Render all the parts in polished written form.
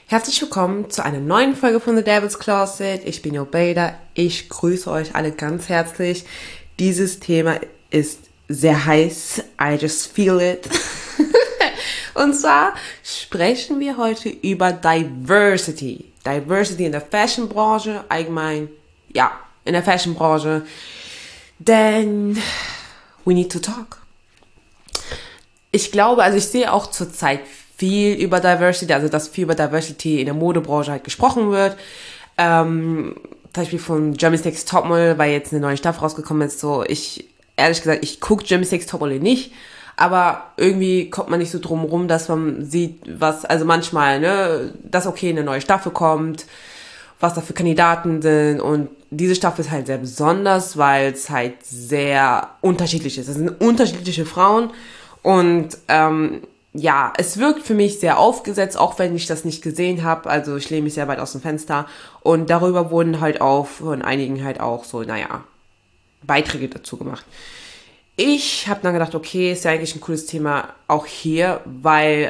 Herzlich willkommen zu einer neuen Folge von The Devil's Closet. Ich bin Jobeda. Ich grüße euch alle ganz herzlich. Dieses Thema ist sehr heiß. I just feel it. Und zwar sprechen wir heute über Diversity. Diversity in der Fashionbranche, allgemein, ja, in der Fashionbranche. Denn we need to talk. Ich glaube, also ich sehe auch zurzeit viel über Diversity, also dass viel über Diversity in der Modebranche halt gesprochen wird. Zum Beispiel von Germany's Next Topmodel, weil jetzt eine neue Staffel rausgekommen ist. So, ehrlich gesagt, ich gucke Germany's Next Topmodel nicht, aber irgendwie kommt man nicht so drum rum, dass man sieht, also manchmal, ne, dass okay, eine neue Staffel kommt, was da für Kandidaten sind, und diese Staffel ist halt sehr besonders, weil es halt sehr unterschiedlich ist. Es sind unterschiedliche Frauen und ja, es wirkt für mich sehr aufgesetzt, auch wenn ich das nicht gesehen habe. Also ich lehne mich sehr weit aus dem Fenster. Und darüber wurden halt auch von einigen halt auch so, Beiträge dazu gemacht. Ich habe dann gedacht, okay, ist ja eigentlich ein cooles Thema auch hier, weil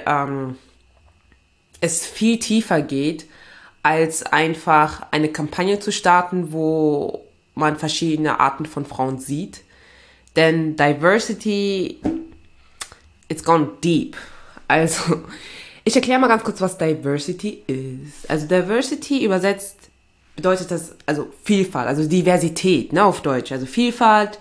es viel tiefer geht, als einfach eine Kampagne zu starten, wo man verschiedene Arten von Frauen sieht. Denn Diversity, it's gone deep. Also, ich erkläre mal ganz kurz, was Diversity ist. Also, Diversity übersetzt bedeutet das, also Vielfalt, also Diversität, ne, auf Deutsch. Also Vielfalt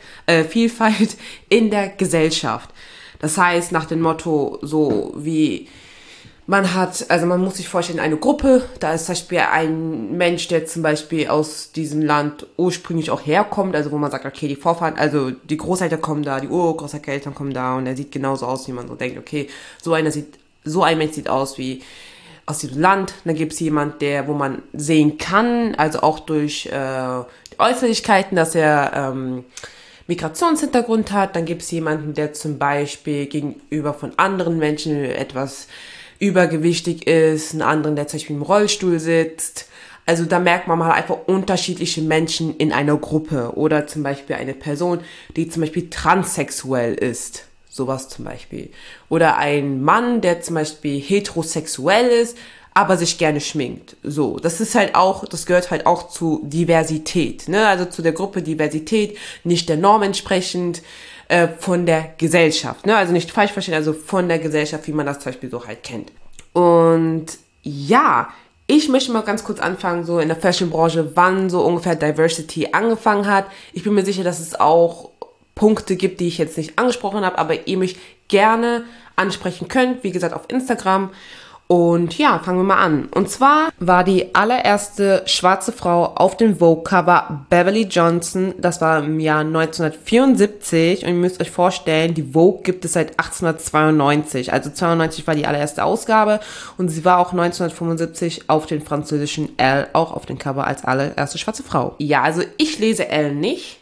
in der Gesellschaft. Das heißt, nach dem Motto, so wie man muss sich vorstellen, eine Gruppe, da ist zum Beispiel ein Mensch, der zum Beispiel aus diesem Land ursprünglich auch herkommt, also wo man sagt, okay, die Vorfahren, also die Großeltern kommen da, die Urgroßeltern kommen da, und er sieht genauso aus, wie man so denkt, okay, so ein Mensch sieht aus wie aus diesem Land. Dann gibt es jemand, wo man sehen kann, also auch durch die Äußerlichkeiten, dass er Migrationshintergrund hat. Dann gibt es jemanden, der zum Beispiel gegenüber von anderen Menschen etwas übergewichtig ist, einen anderen, der zum Beispiel im Rollstuhl sitzt. Also da merkt man mal einfach unterschiedliche Menschen in einer Gruppe. Oder zum Beispiel eine Person, die zum Beispiel transsexuell ist. Sowas zum Beispiel. Oder ein Mann, der zum Beispiel heterosexuell ist, aber sich gerne schminkt. So, das gehört halt auch zu Diversität, ne? Also zu der Gruppe Diversität, nicht der Norm entsprechend, von der Gesellschaft, ne? Also nicht falsch verstehen, also von der Gesellschaft, wie man das zum Beispiel so halt kennt. Und ja, ich möchte mal ganz kurz anfangen, so in der Fashionbranche, wann so ungefähr Diversity angefangen hat. Ich bin mir sicher, dass es auch Punkte gibt, die ich jetzt nicht angesprochen habe, aber ihr mich gerne ansprechen könnt, wie gesagt, auf Instagram. Und ja, fangen wir mal an. Und zwar war die allererste schwarze Frau auf dem Vogue-Cover Beverly Johnson. Das war im Jahr 1974. Und ihr müsst euch vorstellen, die Vogue gibt es seit 1892. Also 92 war die allererste Ausgabe. Und sie war auch 1975 auf den französischen Elle auch auf dem Cover als allererste schwarze Frau. Ja, also ich lese Elle nicht.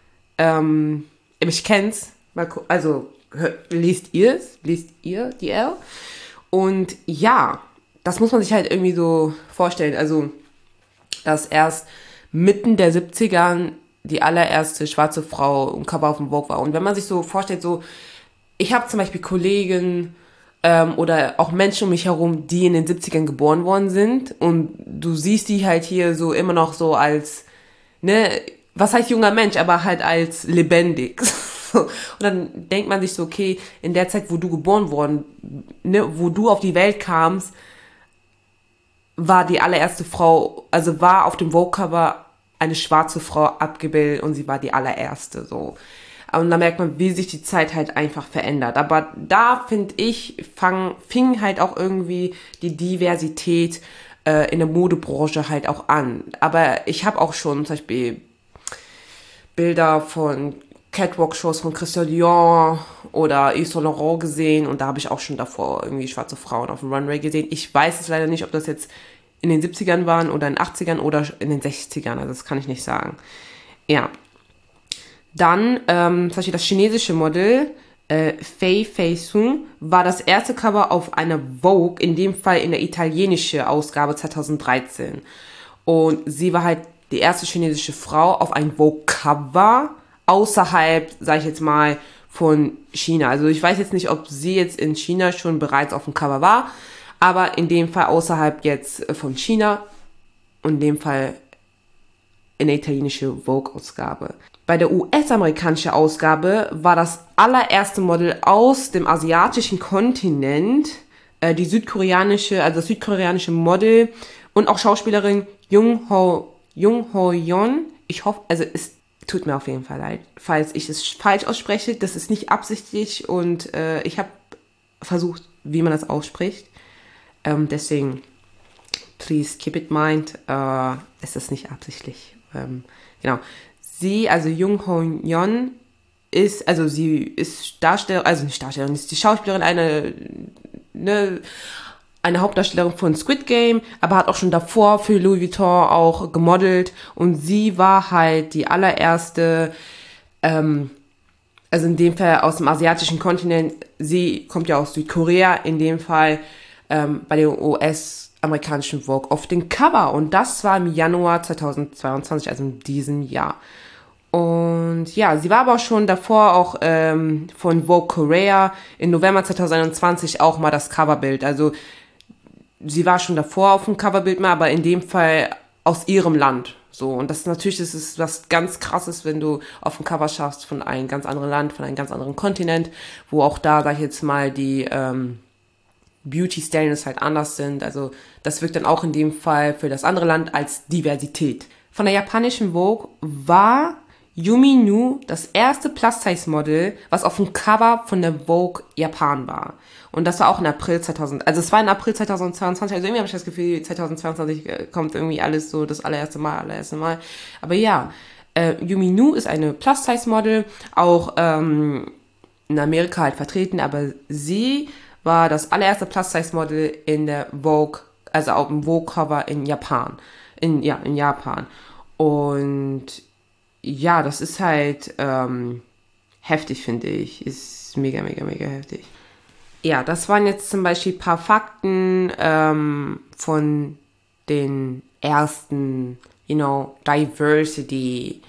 Ich kenn's. Also liest ihr die Elle? Und ja, das muss man sich halt irgendwie so vorstellen. Also, dass erst mitten der 70ern die allererste schwarze Frau im Cover auf dem Vogue war. Und wenn man sich so vorstellt, so, ich habe zum Beispiel Kollegen oder auch Menschen um mich herum, die in den 70ern geboren worden sind. Und du siehst die halt hier so immer noch so als, ne, was heißt junger Mensch, aber halt als lebendig. Und dann denkt man sich so, okay, in der Zeit, wo du geboren worden, ne, wo du auf die Welt kamst, war die allererste Frau, also war auf dem Vogue-Cover eine schwarze Frau abgebildet und sie war die allererste, so. Und da merkt man, wie sich die Zeit halt einfach verändert. Aber da, finde ich, fing halt auch irgendwie die Diversität in der Modebranche halt auch an. Aber ich habe auch schon zum Beispiel Bilder von Catwalk-Shows von Christian Dior oder Yves Saint Laurent gesehen, und da habe ich auch schon davor irgendwie schwarze Frauen auf dem Runway gesehen. Ich weiß es leider nicht, ob das jetzt in den 70ern waren oder in den 80ern oder in den 60ern, also das kann ich nicht sagen. Ja. Dann, zum Beispiel das chinesische Model, Fei Fei-Sung, war das erste Cover auf einer Vogue, in dem Fall in der italienischen Ausgabe 2013. Und sie war halt die erste chinesische Frau auf ein Vogue-Cover, außerhalb, sag ich jetzt mal, von China. Also ich weiß jetzt nicht, ob sie jetzt in China schon bereits auf dem Cover war, aber in dem Fall außerhalb jetzt von China und in dem Fall in der italienische Vogue-Ausgabe. Bei der US-amerikanischen Ausgabe war das allererste Model aus dem asiatischen Kontinent die das südkoreanische Model und auch Schauspielerin Jung Ho-yeon. Ich hoffe, also es tut mir auf jeden Fall leid, falls ich es falsch ausspreche. Das ist nicht absichtlich und ich habe versucht, wie man das ausspricht. Deswegen, please keep it mind, es ist nicht absichtlich. Genau. Sie, also Jung Ho-yeon, sie ist Darstellerin, also nicht Darstellerin, ist die Schauspielerin, eine Hauptdarstellerin von Squid Game, aber hat auch schon davor für Louis Vuitton auch gemodelt und sie war halt die allererste, also in dem Fall aus dem asiatischen Kontinent, sie kommt ja aus Südkorea, in dem Fall bei der US-amerikanischen Vogue auf den Cover und das war im Januar 2022, also in diesem Jahr. Und ja, sie war aber auch schon davor auch von Vogue Korea im November 2021 auch mal das Coverbild. Also sie war schon davor auf dem Coverbild mal, aber in dem Fall aus ihrem Land. So, und das ist was ganz Krasses, wenn du auf dem Cover schaffst von einem ganz anderen Land, von einem ganz anderen Kontinent, wo auch da, sag ich jetzt mal, die Beauty Standards halt anders sind. Also das wirkt dann auch in dem Fall für das andere Land als Diversität. Von der japanischen Vogue war Yumi Nu das erste Plus-Size-Model, was auf dem Cover von der Vogue Japan war. Und das war auch in April 2000, also es war in April 2022, also irgendwie habe ich das Gefühl, 2022 kommt irgendwie alles so das allererste Mal. Aber ja, Yumi Nu ist eine Plus-Size-Model, auch in Amerika halt vertreten, aber sie war das allererste Plus-Size-Model in der Vogue, also auf dem Vogue-Cover in Japan. In Japan. Und ja, das ist halt heftig, finde ich. Ist mega, mega, mega heftig. Ja, das waren jetzt zum Beispiel ein paar Fakten von den ersten, Diversity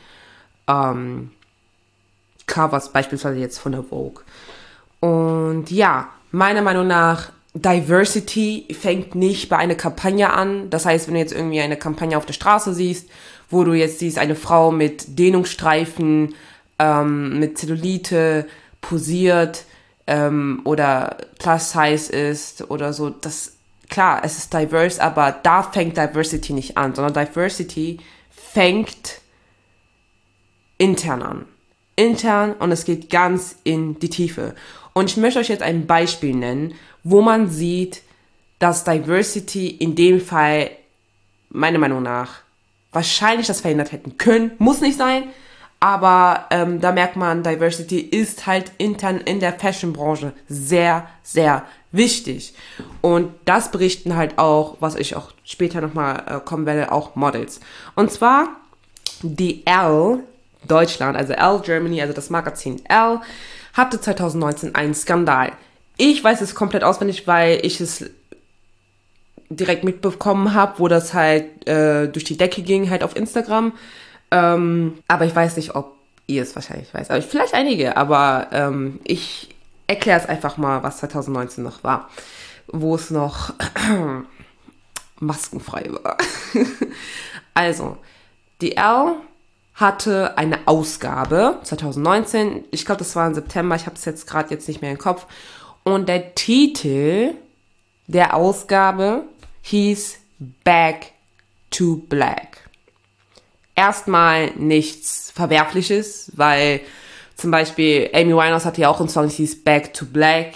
Covers, beispielsweise jetzt von der Vogue. Und ja, meiner Meinung nach, Diversity fängt nicht bei einer Kampagne an. Das heißt, wenn du jetzt irgendwie eine Kampagne auf der Straße siehst, wo du jetzt siehst, eine Frau mit Dehnungsstreifen, mit Zellulite posiert oder plus size ist oder so, klar, es ist diverse, aber da fängt Diversity nicht an, sondern Diversity fängt intern an. Intern und es geht ganz in die Tiefe. Und ich möchte euch jetzt ein Beispiel nennen, wo man sieht, dass Diversity in dem Fall, meiner Meinung nach, wahrscheinlich das verhindert hätten können. Muss nicht sein, aber da merkt man, Diversity ist halt intern in der Fashion-Branche sehr, sehr wichtig. Und das berichten halt auch, was ich auch später nochmal kommen werde, auch Models. Und zwar die Elle Deutschland, also Elle Germany, also das Magazin Elle, hatte 2019 einen Skandal. Ich weiß es komplett auswendig, weil ich es direkt mitbekommen habe, wo das halt durch die Decke ging, halt auf Instagram. Aber ich weiß nicht, ob ihr es wahrscheinlich weiß. Aber vielleicht einige, aber ich erkläre es einfach mal, was 2019 noch war. Wo es noch maskenfrei war. Also, die Elle hatte eine Ausgabe 2019. Ich glaube, das war im September. Ich habe es jetzt gerade nicht mehr im Kopf. Und der Titel der Ausgabe hieß Back to Black. Erstmal nichts Verwerfliches, weil zum Beispiel Amy Winehouse hatte ja auch einen Song, der hieß Back to Black.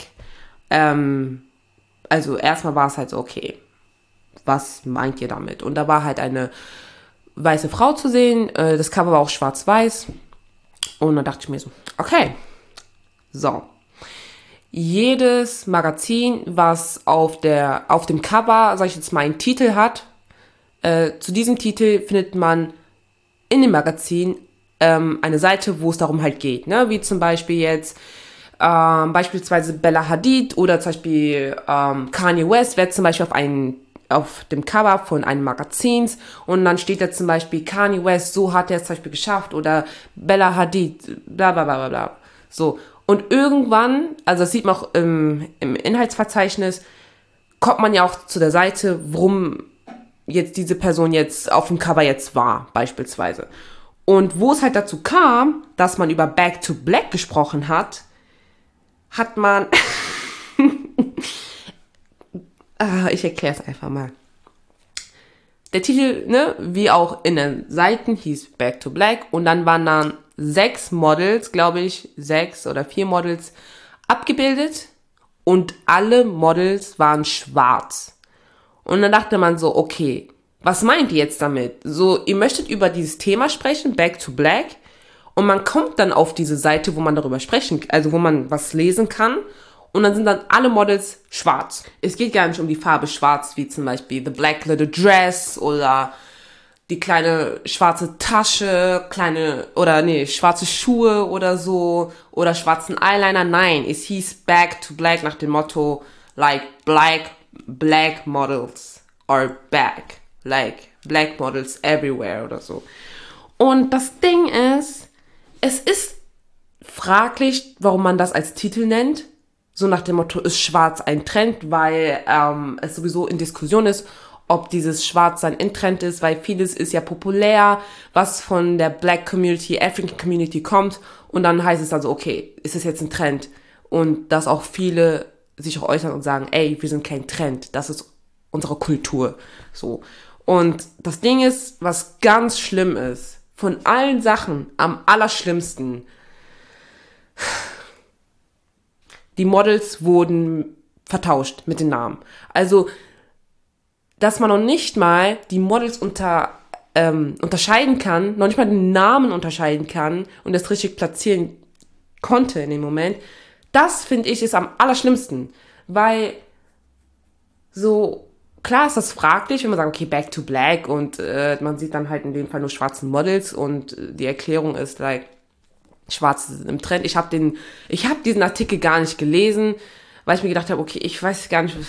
Also erstmal war es halt so, okay, was meint ihr damit? Und da war halt eine weiße Frau zu sehen, das Cover war auch schwarz-weiß. Und dann dachte ich mir so, okay, so. Jedes Magazin, was auf dem Cover, sag ich jetzt mal, einen Titel hat, zu diesem Titel findet man in dem Magazin eine Seite, wo es darum halt geht, ne? Wie zum Beispiel jetzt beispielsweise Bella Hadid oder zum Beispiel Kanye West wird zum Beispiel auf dem Cover von einem Magazins und dann steht da zum Beispiel Kanye West, so hat er es zum Beispiel geschafft oder Bella Hadid, bla bla bla bla bla. So. Und irgendwann, also das sieht man auch im Inhaltsverzeichnis, kommt man ja auch zu der Seite, worum jetzt diese Person jetzt auf dem Cover jetzt war, beispielsweise. Und wo es halt dazu kam, dass man über Back to Black gesprochen hat, hat man... ich erkläre es einfach mal. Der Titel, ne, wie auch in den Seiten, hieß Back to Black und dann waren dann 6 Models, glaube ich, 6 oder 4 Models abgebildet und alle Models waren schwarz. Und dann dachte man so, okay, was meint ihr jetzt damit? So, ihr möchtet über dieses Thema sprechen, Back to Black, und man kommt dann auf diese Seite, wo man darüber sprechen, also wo man was lesen kann, und dann sind dann alle Models schwarz. Es geht gar nicht um die Farbe schwarz, wie zum Beispiel The Black Little Dress oder die kleine schwarze Tasche, schwarze Schuhe oder so, oder schwarzen Eyeliner. Nein, es hieß Back to Black nach dem Motto, like black models are back. Like black models everywhere oder so. Und das Ding ist, es ist fraglich, warum man das als Titel nennt. So nach dem Motto, ist schwarz ein Trend, weil es sowieso in Diskussion ist, ob dieses Schwarzsein in Trend ist, weil vieles ist ja populär, was von der Black Community, African Community kommt. Und dann heißt es also, okay, ist es jetzt ein Trend? Und dass auch viele sich auch äußern und sagen, ey, wir sind kein Trend, das ist unsere Kultur. So. Und das Ding ist, was ganz schlimm ist, von allen Sachen am allerschlimmsten, die Models wurden vertauscht mit den Namen. Also, dass man noch nicht mal die Models unterscheiden kann, noch nicht mal den Namen unterscheiden kann und das richtig platzieren konnte in dem Moment, das finde ich ist am allerschlimmsten. Weil so, klar ist das fraglich, wenn man sagt, okay, Back to Black und man sieht dann halt in dem Fall nur schwarzen Models und die Erklärung ist like, Schwarze sind im Trend. Ich habe diesen Artikel gar nicht gelesen, weil ich mir gedacht habe, okay, ich weiß gar nicht,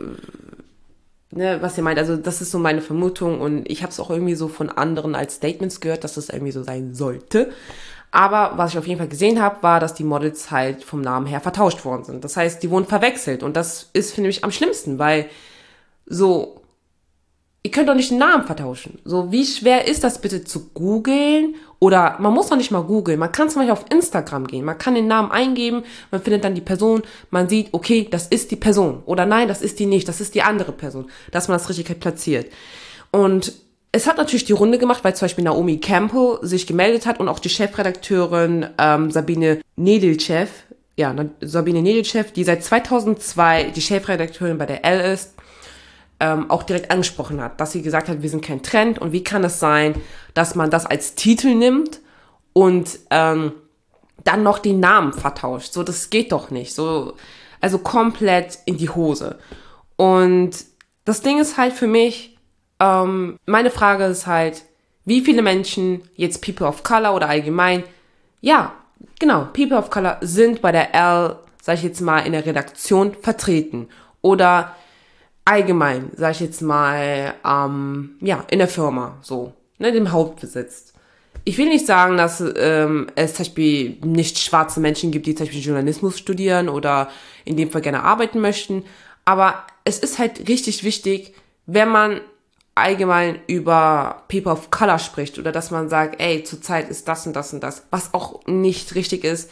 was ihr meint. Also das ist so meine Vermutung und ich habe es auch irgendwie so von anderen als Statements gehört, dass das irgendwie so sein sollte. Aber was ich auf jeden Fall gesehen habe, war, dass die Models halt vom Namen her vertauscht worden sind. Das heißt, die wurden verwechselt und das ist, finde ich, am schlimmsten, weil so, ihr könnt doch nicht den Namen vertauschen. So, wie schwer ist das bitte zu googeln? Oder man muss doch nicht mal googeln. Man kann zum Beispiel auf Instagram gehen. Man kann den Namen eingeben, man findet dann die Person, man sieht, okay, das ist die Person. Oder nein, das ist die nicht, das ist die andere Person. Dass man das richtig halt platziert. Und es hat natürlich die Runde gemacht, weil zum Beispiel Naomi Campbell sich gemeldet hat und auch die Chefredakteurin Sabine Nedelchef, die seit 2002 die Chefredakteurin bei der Elle ist, auch direkt angesprochen hat, dass sie gesagt hat, wir sind kein Trend und wie kann es sein, dass man das als Titel nimmt und dann noch den Namen vertauscht. So, das geht doch nicht. So, also komplett in die Hose. Und das Ding ist halt für mich, meine Frage ist halt, wie viele Menschen, jetzt People of Color oder allgemein, ja, genau, People of Color sind bei der Elle, sag ich jetzt mal, in der Redaktion vertreten oder allgemein, sag ich jetzt mal, in der Firma, so, ne, dem Hauptbesitz. Ich will nicht sagen, dass es zum Beispiel nicht schwarze Menschen gibt, die zum Beispiel Journalismus studieren oder in dem Fall gerne arbeiten möchten, aber es ist halt richtig wichtig, wenn man allgemein über People of Color spricht oder dass man sagt, ey, zurzeit ist das und das und das, was auch nicht richtig ist.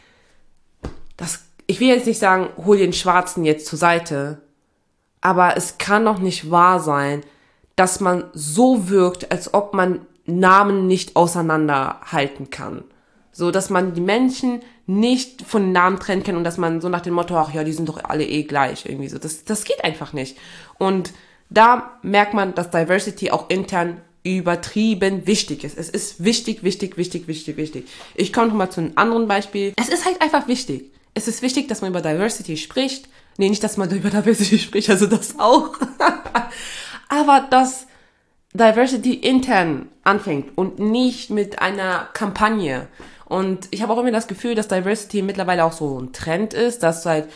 Ich will jetzt nicht sagen, hol den Schwarzen jetzt zur Seite, aber es kann doch nicht wahr sein, dass man so wirkt, als ob man Namen nicht auseinanderhalten kann. So, dass man die Menschen nicht von Namen trennen kann und dass man so nach dem Motto, ach ja, die sind doch alle eh gleich, irgendwie so. Das geht einfach nicht. Und da merkt man, dass Diversity auch intern übertrieben wichtig ist. Es ist wichtig. Ich komme nochmal zu einem anderen Beispiel. Es ist halt einfach wichtig. Es ist wichtig, dass man über Diversity spricht. Nee, nicht, dass man über Diversity spricht, also das auch. Aber dass Diversity intern anfängt und nicht mit einer Kampagne. Und ich habe auch immer das Gefühl, dass Diversity mittlerweile auch so ein Trend ist, dass halt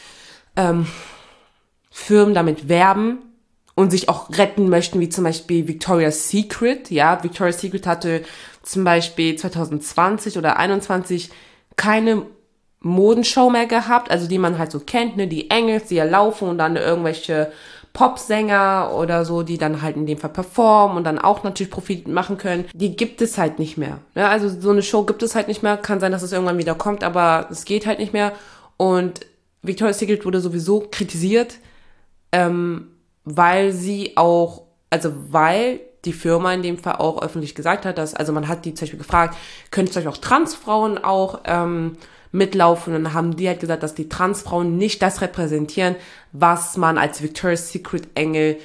Firmen damit werben und sich auch retten möchten, wie zum Beispiel Victoria's Secret. Ja, Victoria's Secret hatte zum Beispiel 2020 oder 2021 keine Modenshow mehr gehabt, also die man halt so kennt, ne, die Engels, die ja laufen und dann irgendwelche Popsänger oder so, die dann halt in dem Fall performen und dann auch natürlich Profit machen können, die gibt es halt nicht mehr. Ja, also so eine Show gibt es halt nicht mehr, kann sein, dass es irgendwann wieder kommt, aber es geht halt nicht mehr und Victoria's Secret wurde sowieso kritisiert, weil sie auch, also weil die Firma in dem Fall auch öffentlich gesagt hat, dass, also man hat die zum Beispiel gefragt, können zum Beispiel auch Transfrauen auch mitlaufen und dann haben die halt gesagt, dass die Transfrauen nicht das repräsentieren, was man als Victoria's Secret Engel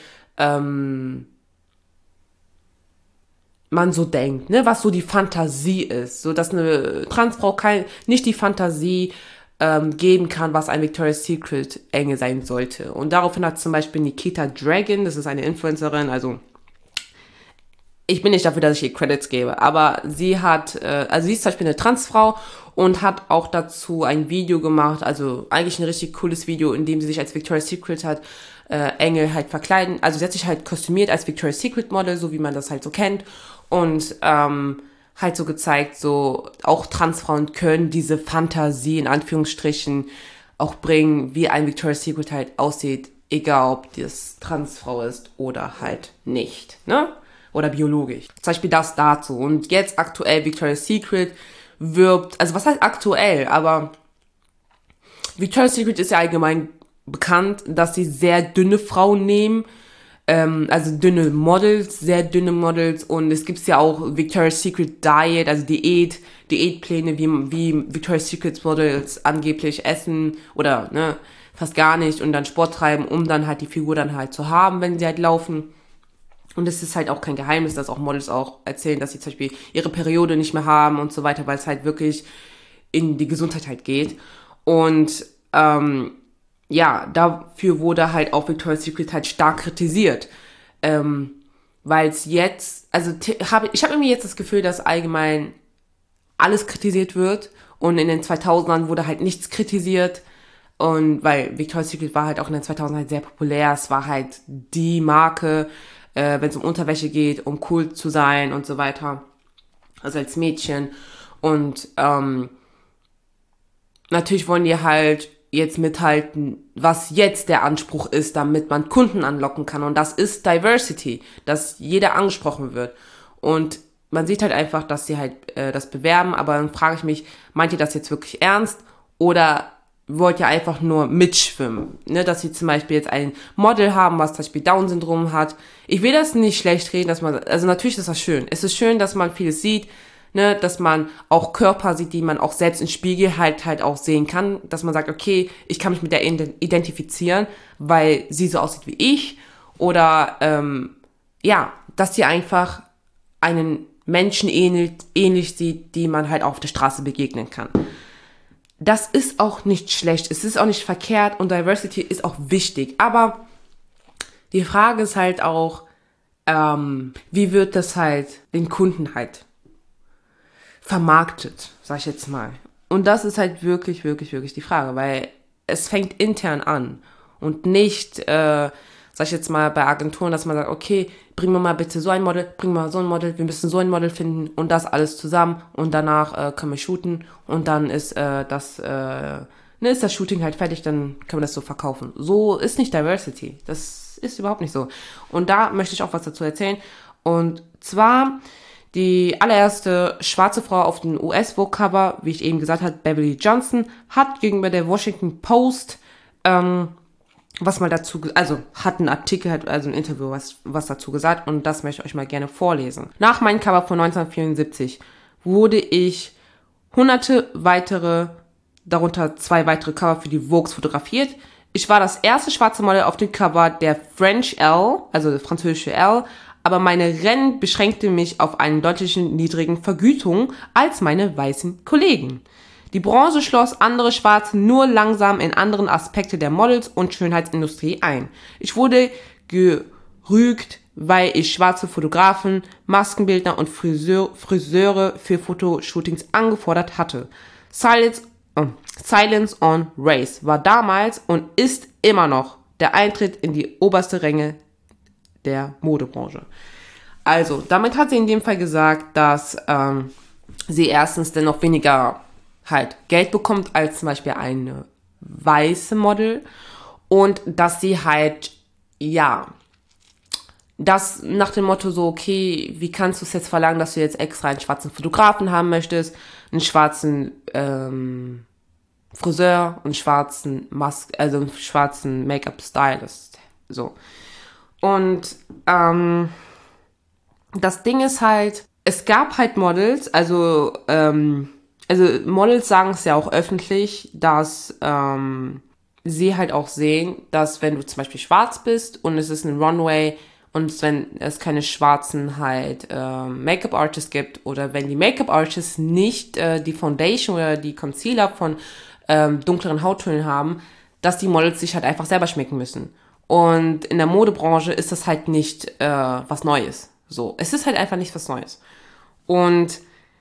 man so denkt, ne, was so die Fantasie ist, so dass eine Transfrau nicht die Fantasie geben kann, was ein Victoria's Secret Engel sein sollte. Und daraufhin hat zum Beispiel Nikita Dragon, das ist eine Influencerin, also ich bin nicht dafür, dass ich ihr Credits gebe, aber sie hat, also sie ist zum Beispiel eine Transfrau und hat auch dazu ein Video gemacht, also eigentlich ein richtig cooles Video, in dem sie sich als Victoria's Secret hat Engel halt verkleiden, also sie hat sich halt kostümiert als Victoria's Secret Model, so wie man das halt so kennt und halt so gezeigt, so auch Transfrauen können diese Fantasie in Anführungsstrichen auch bringen, wie ein Victoria's Secret halt aussieht, egal ob das Transfrau ist oder halt nicht, ne? Oder biologisch. Zum Beispiel das dazu. Und jetzt aktuell Victoria's Secret wirbt, also was heißt aktuell, aber Victoria's Secret ist ja allgemein bekannt, dass sie sehr dünne Frauen nehmen, also dünne Models, sehr dünne Models und es gibt ja auch Victoria's Secret Diet, also Diätpläne, wie Victoria's Secret Models angeblich essen oder ne, fast gar nicht und dann Sport treiben, um dann halt die Figur dann halt zu haben, wenn sie halt laufen. Und es ist halt auch kein Geheimnis, dass auch Models auch erzählen, dass sie zum Beispiel ihre Periode nicht mehr haben und so weiter, weil es halt wirklich in die Gesundheit halt geht. Und ja, dafür wurde halt auch Victoria's Secret halt stark kritisiert. Weil es jetzt, also ich habe irgendwie jetzt das Gefühl, dass allgemein alles kritisiert wird und in den 2000ern wurde halt nichts kritisiert. Und weil Victoria's Secret war halt auch in den 2000ern halt sehr populär, es war halt die Marke, wenn es um Unterwäsche geht, um cool zu sein und so weiter. Also als Mädchen. Und natürlich wollen die halt jetzt mithalten, was jetzt der Anspruch ist, damit man Kunden anlocken kann. Und das ist Diversity, dass jeder angesprochen wird. Und man sieht halt einfach, dass sie halt das bewerben, aber dann frage ich mich, meint ihr das jetzt wirklich ernst? Oder wollt ihr einfach nur mitschwimmen, ne, dass sie zum Beispiel jetzt ein Model haben, was zum Beispiel Down-Syndrom hat. Ich will das nicht schlecht reden, dass man, also natürlich ist das schön. Es ist schön, dass man vieles sieht, ne, dass man auch Körper sieht, die man auch selbst im Spiegel halt auch sehen kann, dass man sagt, okay, ich kann mich mit der identifizieren, weil sie so aussieht wie ich oder, ja, dass sie einfach einen Menschen ähnlich sieht, die man halt auf der Straße begegnen kann. Das ist auch nicht schlecht, es ist auch nicht verkehrt und Diversity ist auch wichtig. Aber die Frage ist halt auch, wie wird das halt den Kunden halt vermarktet, sag ich jetzt mal. Und das ist halt wirklich, wirklich, wirklich die Frage, weil es fängt intern an und nicht, sag ich jetzt mal, bei Agenturen, dass man sagt, okay, bring mir mal bitte so ein Model, bring mal so ein Model, wir müssen so ein Model finden und das alles zusammen und danach können wir shooten und dann ist ist das Shooting halt fertig, dann können wir das so verkaufen. So ist nicht Diversity. Das ist überhaupt nicht so. Und da möchte ich auch was dazu erzählen. Und zwar die allererste schwarze Frau auf dem US-Vogue-Cover, wie ich eben gesagt habe, Beverly Johnson, hat gegenüber der Washington Post was mal dazu, also hat ein Artikel, also ein Interview, was dazu gesagt und das möchte ich euch mal gerne vorlesen. Nach meinem Cover von 1974 wurde ich hunderte weitere, darunter 2 weitere Cover für die Vogue fotografiert. Ich war das erste schwarze Model auf dem Cover der French Elle, also der französische Elle, aber meine Rennen beschränkte mich auf einen deutlichen niedrigen Vergütung als meine weißen Kollegen. Die Branche schloss andere Schwarze nur langsam in anderen Aspekte der Models- und Schönheitsindustrie ein. Ich wurde gerügt, weil ich schwarze Fotografen, Maskenbildner und Friseure für Fotoshootings angefordert hatte. Silence on Race war damals und ist immer noch der Eintritt in die oberste Ränge der Modebranche. Also, damit hat sie in dem Fall gesagt, dass sie erstens dennoch weniger halt Geld bekommt als zum Beispiel eine weiße Model und dass sie halt, ja, das nach dem Motto so, okay, wie kannst du es jetzt verlangen, dass du jetzt extra einen schwarzen Fotografen haben möchtest, einen schwarzen Friseur, einen schwarzen also einen schwarzen Make-up-Stylist, so. Und das Ding ist halt, es gab halt Models, also Models sagen es ja auch öffentlich, dass sie halt auch sehen, dass wenn du zum Beispiel schwarz bist und es ist ein Runway und wenn es keine schwarzen halt Make-up-Artists gibt oder wenn die Make-up-Artists nicht die Foundation oder die Concealer von dunkleren Hauttönen haben, dass die Models sich halt einfach selber schminken müssen. Und in der Modebranche ist das halt nicht was Neues. So, es ist halt einfach nicht was Neues. Und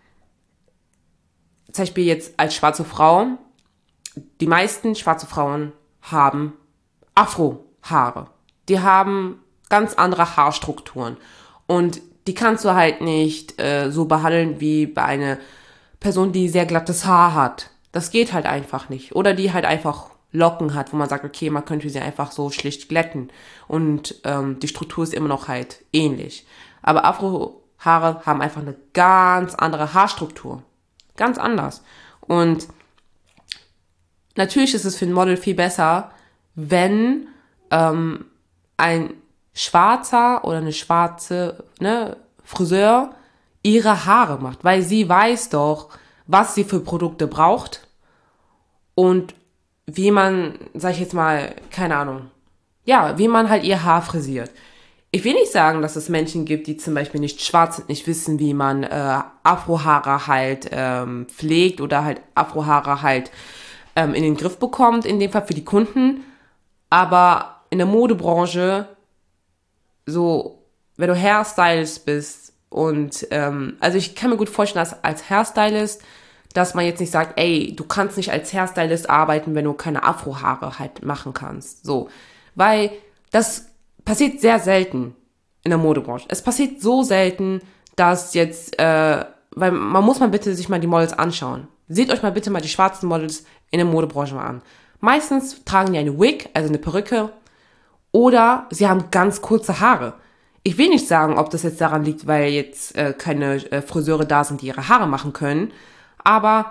zum Beispiel jetzt als schwarze Frau, die meisten schwarze Frauen haben Afrohaare. Die haben ganz andere Haarstrukturen. Und die kannst du halt nicht so behandeln wie bei einer Person, die sehr glattes Haar hat. Das geht halt einfach nicht. Oder die halt einfach Locken hat, wo man sagt, okay, man könnte sie einfach so schlicht glätten. Und die Struktur ist immer noch halt ähnlich. Aber Afrohaare haben einfach eine ganz andere Haarstruktur. Ganz anders. Und natürlich ist es für ein Model viel besser, wenn ein Schwarzer oder eine schwarze Friseur ihre Haare macht, weil sie weiß doch, was sie für Produkte braucht und wie man, sag ich jetzt mal, keine Ahnung, ja, wie man halt ihr Haar frisiert. Ich will nicht sagen, dass es Menschen gibt, die zum Beispiel nicht schwarz sind, nicht wissen, wie man Afrohaare halt pflegt oder halt Afrohaare halt in den Griff bekommt, in dem Fall für die Kunden. Aber in der Modebranche, so, wenn du Hairstylist bist und, also ich kann mir gut vorstellen, dass als Hairstylist, dass man jetzt nicht sagt, ey, du kannst nicht als Hairstylist arbeiten, wenn du keine Afrohaare halt machen kannst. So, weil das passiert sehr selten in der Modebranche. Es passiert so selten, dass jetzt, weil man muss mal bitte sich mal die Models anschauen. Seht euch mal bitte mal die schwarzen Models in der Modebranche mal an. Meistens tragen die eine Wig, also eine Perücke, oder sie haben ganz kurze Haare. Ich will nicht sagen, ob das jetzt daran liegt, weil jetzt keine Friseure da sind, die ihre Haare machen können, aber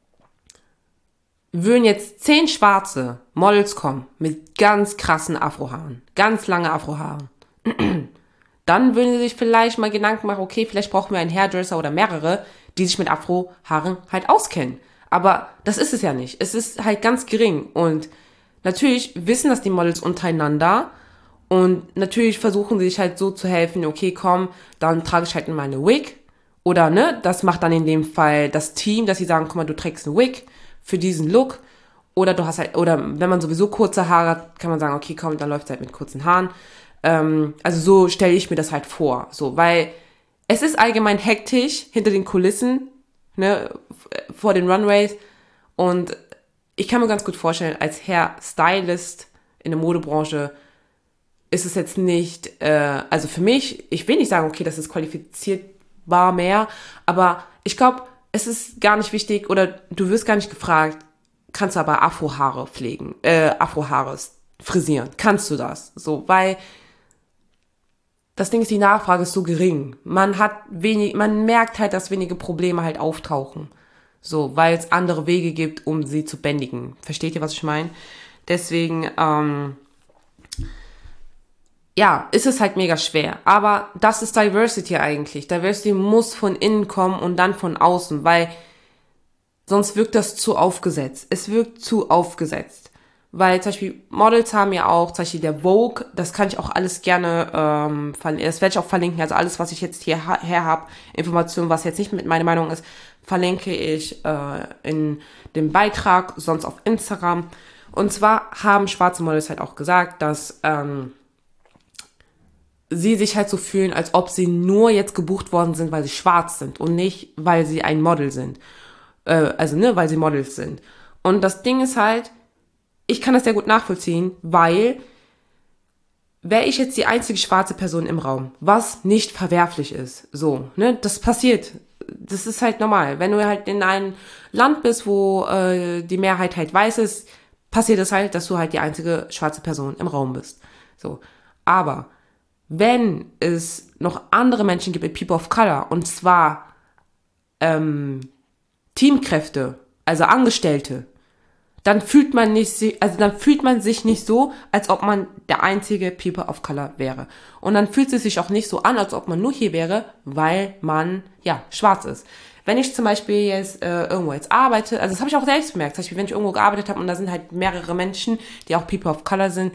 würden jetzt 10 schwarze Models kommen mit ganz krassen Afrohaaren, ganz lange Afrohaare, dann würden sie sich vielleicht mal Gedanken machen, okay, vielleicht brauchen wir einen Hairdresser oder mehrere, die sich mit Afrohaaren halt auskennen. Aber das ist es ja nicht. Es ist halt ganz gering. Und natürlich wissen das die Models untereinander. Und natürlich versuchen sie sich halt so zu helfen, okay, komm, dann trage ich halt mal eine Wig. Oder, das macht dann in dem Fall das Team, dass sie sagen, guck mal, du trägst eine Wig für diesen Look. Oder du hast halt, oder wenn man sowieso kurze Haare hat, kann man sagen, okay, komm, dann läuft es halt mit kurzen Haaren. Also so stelle ich mir das halt vor. So, weil es ist allgemein hektisch hinter den Kulissen, vor den Runways. Und ich kann mir ganz gut vorstellen, als Hairstylist in der Modebranche ist es jetzt nicht, also für mich, ich will nicht sagen, okay, das ist qualifizierbar mehr, aber ich glaube, es ist gar nicht wichtig oder du wirst gar nicht gefragt, kannst du aber Afrohaare pflegen, Afrohaare frisieren, kannst du das? So, weil das Ding ist, die Nachfrage ist so gering. Man merkt halt, dass wenige Probleme halt auftauchen. So, weil es andere Wege gibt, um sie zu bändigen. Versteht ihr, was ich meine? Deswegen, ja, ist es halt mega schwer. Aber das ist Diversity eigentlich. Diversity muss von innen kommen und dann von außen, weil sonst wirkt das zu aufgesetzt. Es wirkt zu aufgesetzt. Weil zum Beispiel Models haben ja auch, zum Beispiel der Vogue, das kann ich auch alles gerne, das werde ich auch verlinken, also alles, was ich jetzt hierher habe, Informationen, was jetzt nicht mit meiner Meinung ist, verlinke ich in dem Beitrag, sonst auf Instagram. Und zwar haben schwarze Models halt auch gesagt, dass sie sich halt so fühlen, als ob sie nur jetzt gebucht worden sind, weil sie schwarz sind und nicht, weil sie ein Model sind. Weil sie Models sind. Und das Ding ist halt, ich kann das sehr gut nachvollziehen, weil wäre ich jetzt die einzige schwarze Person im Raum, was nicht verwerflich ist, so, das passiert das ist halt normal. Wenn du halt in einem Land bist, wo die Mehrheit halt weiß ist, passiert es halt, dass du halt die einzige schwarze Person im Raum bist. So. Aber wenn es noch andere Menschen gibt, People of Color, und zwar Teamkräfte, also Angestellte, dann fühlt man sich nicht so, als ob man der einzige People of Color wäre. Und dann fühlt es sich auch nicht so an, als ob man nur hier wäre, weil man, ja, schwarz ist. Wenn ich zum Beispiel jetzt irgendwo jetzt arbeite, also das habe ich auch selbst bemerkt, zum Beispiel, wenn ich irgendwo gearbeitet habe und da sind halt mehrere Menschen, die auch People of Color sind,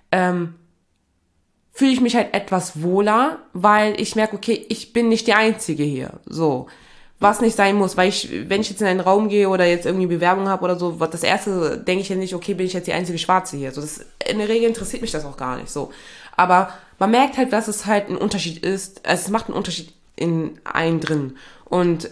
fühle ich mich halt etwas wohler, weil ich merke, okay, ich bin nicht die Einzige hier. So. Was nicht sein muss, weil wenn ich jetzt in einen Raum gehe oder jetzt irgendwie Bewerbung habe oder so, das erste denke ich ja nicht, okay, bin ich jetzt die einzige Schwarze hier. So, in der Regel interessiert mich das auch gar nicht so. Aber man merkt halt, dass es halt ein Unterschied ist, also es macht einen Unterschied in einem drin. Und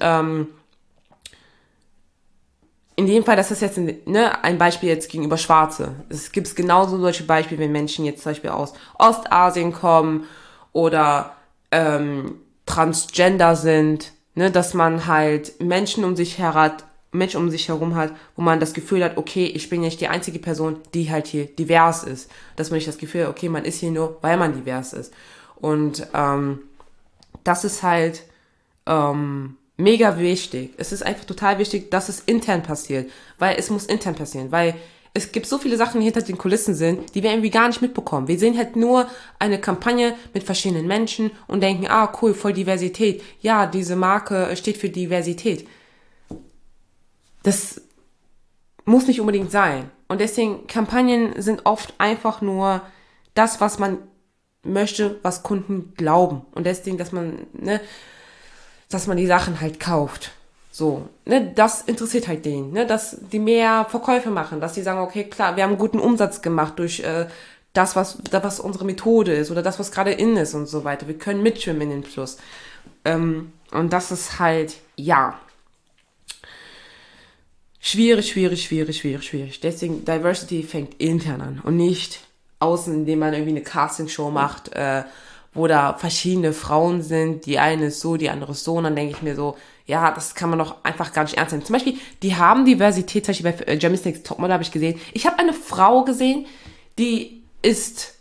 in dem Fall, das ist jetzt ein Beispiel jetzt gegenüber Schwarze. Es gibt genauso solche Beispiele, wenn Menschen jetzt zum Beispiel aus Ostasien kommen oder transgender sind, ne, dass man halt Menschen um sich herum hat, wo man das Gefühl hat, okay, ich bin nicht die einzige Person, die halt hier divers ist. Dass man nicht das Gefühl hat, okay, man ist hier nur, weil man divers ist. Und das ist halt mega wichtig. Es ist einfach total wichtig, dass es intern passiert, weil es muss intern passieren, weil es gibt so viele Sachen, die hinter den Kulissen sind, die wir irgendwie gar nicht mitbekommen. Wir sehen halt nur eine Kampagne mit verschiedenen Menschen und denken, ah cool, voll Diversität. Ja, diese Marke steht für Diversität. Das muss nicht unbedingt sein. Und deswegen, Kampagnen sind oft einfach nur das, was man möchte, was Kunden glauben. Und deswegen, dass man die Sachen halt kauft. So, ne, das interessiert halt den, ne, dass die mehr Verkäufe machen, dass die sagen, okay, klar, wir haben einen guten Umsatz gemacht durch das, was unsere Methode ist oder das, was gerade in ist und so weiter. Wir können mitschwimmen in den Fluss. Und das ist halt, ja, schwierig. Deswegen, Diversity fängt intern an und nicht außen, indem man irgendwie eine Castingshow macht, wo da verschiedene Frauen sind, die eine ist so, die andere ist so, und dann denke ich mir so, ja, das kann man doch einfach gar nicht ernst nehmen. Zum Beispiel, die haben Diversität, zum Beispiel bei Germany's Next Topmodel habe ich gesehen. Ich habe eine Frau gesehen, die ist,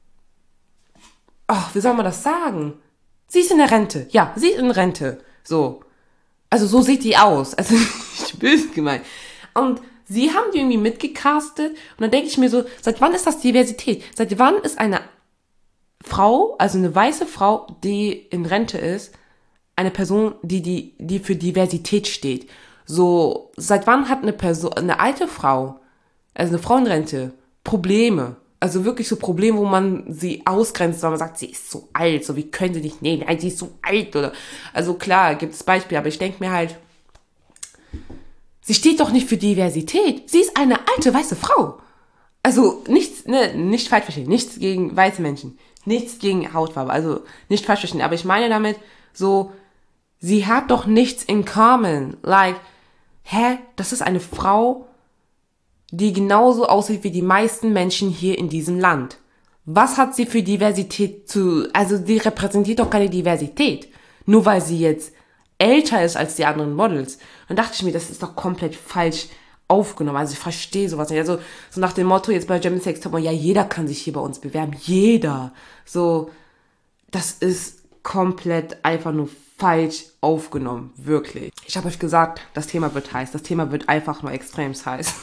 wie soll man das sagen? Sie ist in der Rente. Ja, sie ist in Rente. So. Also so sieht die aus. Also nicht böse gemeint. Und sie haben die irgendwie mitgecastet. Und dann denke ich mir so, seit wann ist das Diversität? Seit wann ist eine Frau, also eine weiße Frau, die in Rente ist, eine Person, die für Diversität steht? So, seit wann hat eine alte Frau, also eine Frauenrente, Probleme? Also wirklich so Probleme, wo man sie ausgrenzt, weil man sagt, sie ist so alt, so wie können sie nicht nehmen? Nein, sie ist so alt, oder? Also klar, gibt es Beispiele, aber ich denke mir halt, sie steht doch nicht für Diversität. Sie ist eine alte weiße Frau. Also nicht falsch verstehen, nichts gegen weiße Menschen, nichts gegen Hautfarbe, also nicht falsch verstehen, aber ich meine damit so, sie hat doch nichts in common. Like, das ist eine Frau, die genauso aussieht wie die meisten Menschen hier in diesem Land. Was hat sie für Diversität also sie repräsentiert doch keine Diversität. Nur weil sie jetzt älter ist als die anderen Models. Dann dachte ich mir, das ist doch komplett falsch aufgenommen. Also ich verstehe sowas nicht. Also so nach dem Motto jetzt bei Germany's Next Topmodel, ja, jeder kann sich hier bei uns bewerben. Jeder. So, das ist komplett einfach nur falsch aufgenommen. Wirklich. Ich habe euch gesagt, das Thema wird heiß. Das Thema wird einfach nur extrem heiß.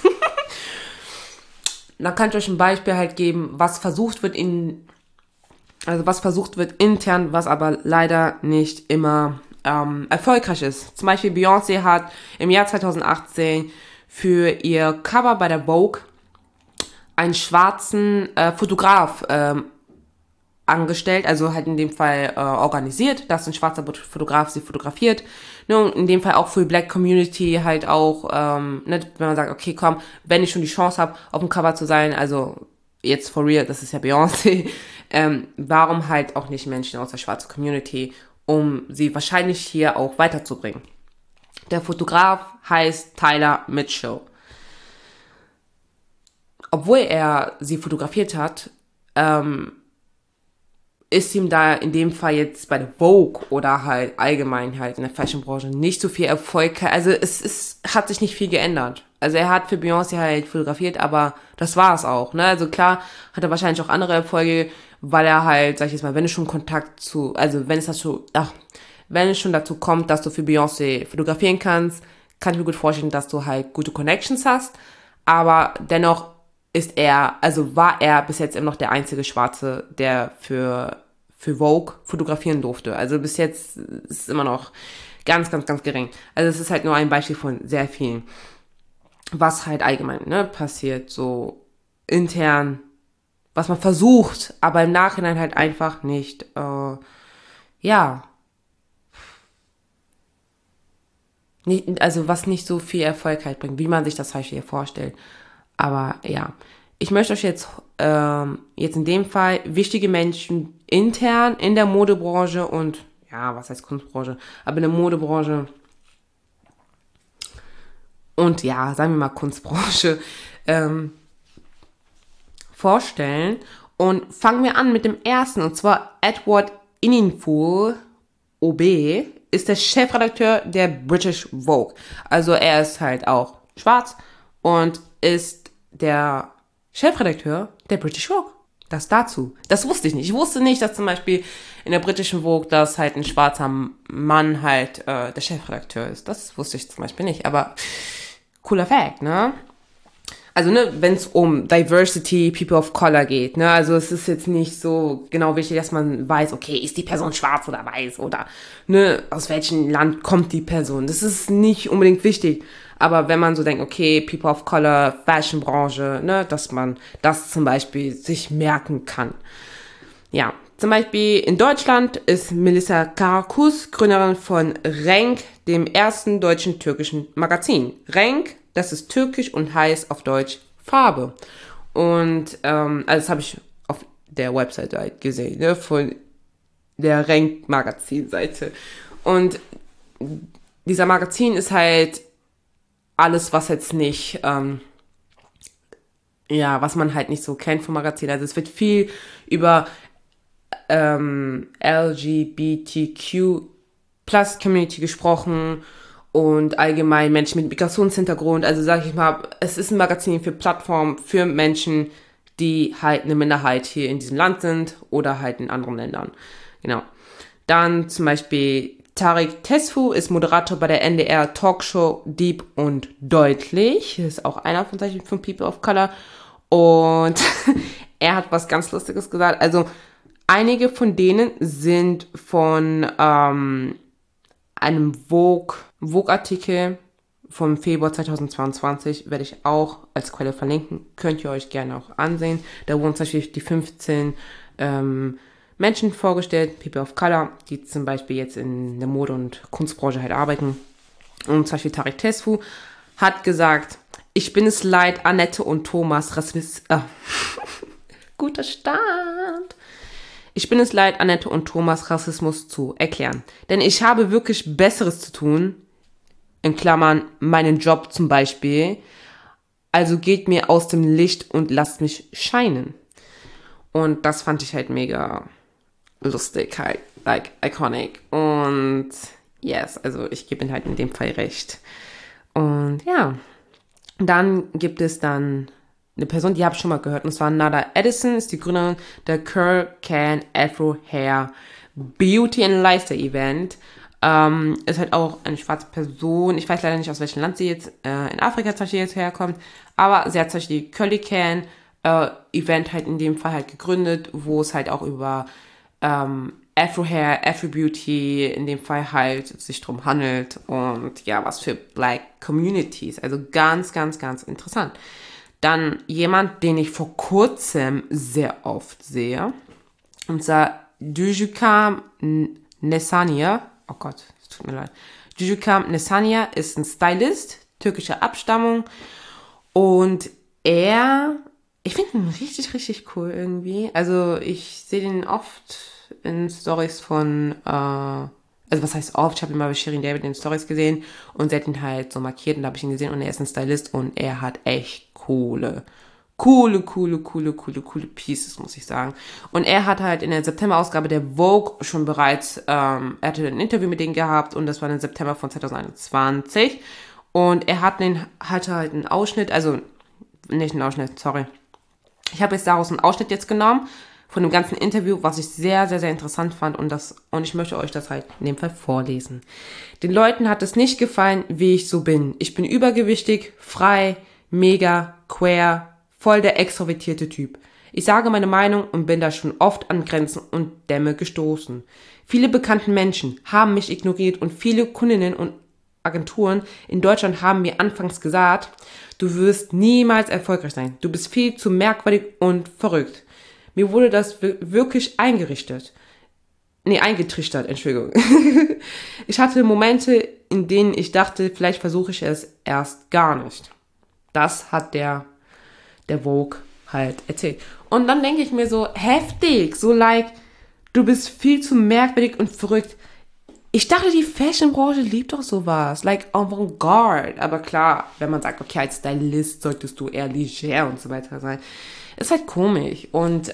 Dann kann ich euch ein Beispiel halt geben, was versucht wird intern, was aber leider nicht immer erfolgreich ist. Zum Beispiel Beyoncé hat im Jahr 2018 für ihr Cover bei der Vogue einen schwarzen Fotograf angestellt, also halt in dem Fall organisiert, dass ein schwarzer Fotograf sie fotografiert. Ne, und in dem Fall auch für die Black Community halt auch, wenn man sagt, okay, komm, wenn ich schon die Chance habe, auf dem Cover zu sein, also jetzt for real, das ist ja Beyoncé, warum halt auch nicht Menschen aus der schwarzen Community, um sie wahrscheinlich hier auch weiterzubringen. Der Fotograf heißt Tyler Mitchell. Obwohl er sie fotografiert hat, ist ihm da in dem Fall jetzt bei der Vogue oder halt allgemein halt in der Fashionbranche nicht so viel Erfolg. Also hat sich nicht viel geändert. Also er hat für Beyoncé halt fotografiert, aber das war es auch, ne? Also klar hat er wahrscheinlich auch andere Erfolge, weil er halt, sag ich jetzt mal, wenn es schon Kontakt zu, also wenn es schon dazu kommt, dass du für Beyoncé fotografieren kannst, kann ich mir gut vorstellen, dass du halt gute Connections hast. Aber dennoch war er bis jetzt immer noch der einzige Schwarze, der für Vogue fotografieren durfte. Also bis jetzt ist es immer noch ganz, ganz, ganz gering. Also es ist halt nur ein Beispiel von sehr vielen, was halt allgemein, ne, passiert, so intern, was man versucht, aber im Nachhinein halt einfach nicht, ja, nicht, also was nicht so viel Erfolg halt bringt, wie man sich das halt hier vorstellt. Aber ja, ich möchte euch jetzt in dem Fall wichtige Menschen intern in der Modebranche und, ja, was heißt Kunstbranche, aber in der Modebranche und ja, sagen wir mal Kunstbranche, vorstellen. Und fangen wir an mit dem ersten, und zwar Edward Enninful, OB, ist der Chefredakteur der British Vogue. Also er ist halt auch schwarz und ist der Chefredakteur der British Vogue. Das dazu. Das wusste ich nicht. Ich wusste nicht, dass zum Beispiel in der britischen Vogue, dass halt ein schwarzer Mann halt der Chefredakteur ist. Das wusste ich zum Beispiel nicht. Aber cooler Fact, ne? Also, ne, wenn es um Diversity, People of Color geht, ne, also es ist jetzt nicht so genau wichtig, dass man weiß, okay, ist die Person schwarz oder weiß oder, ne, aus welchem Land kommt die Person. Das ist nicht unbedingt wichtig. Aber wenn man so denkt, okay, People of Color, Fashionbranche, ne, dass man das zum Beispiel sich merken kann. Ja, zum Beispiel in Deutschland ist Melissa Karakus Gründerin von Renk, dem ersten deutschen türkischen Magazin. Renk, das ist türkisch und heißt auf Deutsch Farbe. Und also das habe ich auf der Webseite halt gesehen, ne, von der Renk Magazinseite. Und dieser Magazin ist halt alles, was jetzt nicht, was man halt nicht so kennt vom Magazin. Also es wird viel über LGBTQ Plus Community gesprochen und allgemein Menschen mit Migrationshintergrund. Also sage ich mal, es ist ein Magazin für Plattformen, für Menschen, die halt eine Minderheit hier in diesem Land sind oder halt in anderen Ländern. Genau. Dann zum Beispiel Tarek Tesfu ist Moderator bei der NDR Talkshow Deep und Deutlich. Das ist auch einer von People of Color. Und er hat was ganz Lustiges gesagt. Also einige von denen sind von einem Vogue-Artikel vom Februar 2022, werde ich auch als Quelle verlinken. Könnt ihr euch gerne auch ansehen. Da wurden zum Beispiel die 15 Menschen vorgestellt, People of Color, die zum Beispiel jetzt in der Mode- und Kunstbranche halt arbeiten. Und zum Beispiel Tarek Tesfu hat gesagt, ich bin es leid, Annette und Thomas guter Start. Ich bin es leid, Annette und Thomas Rassismus zu erklären. Denn ich habe wirklich Besseres zu tun, in Klammern meinen Job zum Beispiel. Also geht mir aus dem Licht und lasst mich scheinen. Und das fand ich halt mega lustig, halt, like, iconic. Und yes, also ich gebe ihm halt in dem Fall recht. Und ja, dann gibt es dann eine Person, die habe ich schon mal gehört, und zwar Nada Edison, ist die Gründerin der Curl Can Afro Hair Beauty and Lifestyle Event. Ist halt auch eine schwarze Person. Ich weiß leider nicht, aus welchem Land sie jetzt in Afrika zum Beispiel jetzt herkommt, aber sie hat zum Beispiel die Curly Can Event halt in dem Fall halt gegründet, wo es halt auch über Afro Hair, Afro Beauty in dem Fall halt sich drum handelt und ja, was für Black Communities. Also ganz, ganz, ganz interessant. Dann jemand, den ich vor kurzem sehr oft sehe, und zwar Dujukam Nesania. Oh Gott, es tut mir leid. Dujukam Nesania ist ein Stylist, türkischer Abstammung, und ich finde ihn richtig, richtig cool irgendwie. Also ich sehe den oft in Stories von, also was heißt oft, ich habe ihn mal bei Shirin David in Stories gesehen und sie hat ihn halt so markiert und da habe ich ihn gesehen und er ist ein Stylist und er hat echt coole coole Pieces, muss ich sagen. Und er hat halt in der September-Ausgabe der Vogue schon bereits, er hatte ein Interview mit denen gehabt und das war im September von 2021. Und er hatte halt einen Ausschnitt, also nicht einen Ausschnitt, sorry. Ich habe jetzt daraus einen Ausschnitt jetzt genommen von dem ganzen Interview, was ich sehr, sehr, sehr interessant fand und ich möchte euch das halt in dem Fall vorlesen. Den Leuten hat es nicht gefallen, wie ich so bin. Ich bin übergewichtig, frei, mega, queer, voll der extrovertierte Typ. Ich sage meine Meinung und bin da schon oft an Grenzen und Dämme gestoßen. Viele bekannte Menschen haben mich ignoriert und viele Kundinnen und Agenturen in Deutschland haben mir anfangs gesagt, du wirst niemals erfolgreich sein. Du bist viel zu merkwürdig und verrückt. Mir wurde das wirklich eingetrichtert, Entschuldigung. Ich hatte Momente, in denen ich dachte, vielleicht versuche ich es erst gar nicht. Das hat der Vogue halt erzählt. Und dann denke ich mir so, heftig, so like, du bist viel zu merkwürdig und verrückt. Ich dachte, die Fashion-Branche liebt doch sowas, like Avantgarde. Aber klar, wenn man sagt, okay, als Stylist solltest du eher leger und so weiter sein, ist halt komisch. Und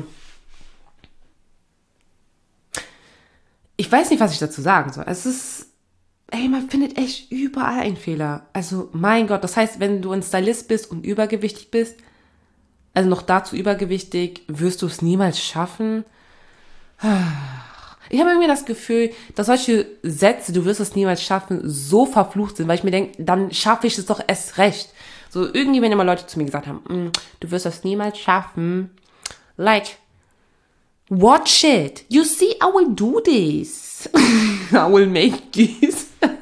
ich weiß nicht, was ich dazu sagen soll. Es ist, man findet echt überall einen Fehler. Also, mein Gott, das heißt, wenn du ein Stylist bist und übergewichtig bist, also noch dazu übergewichtig, wirst du es niemals schaffen. Ich habe irgendwie das Gefühl, dass solche Sätze, du wirst es niemals schaffen, so verflucht sind, weil ich mir denke, dann schaffe ich es doch erst recht. So irgendwie, wenn immer Leute zu mir gesagt haben, du wirst es niemals schaffen, like, watch it. You see, I will do this. I will make this.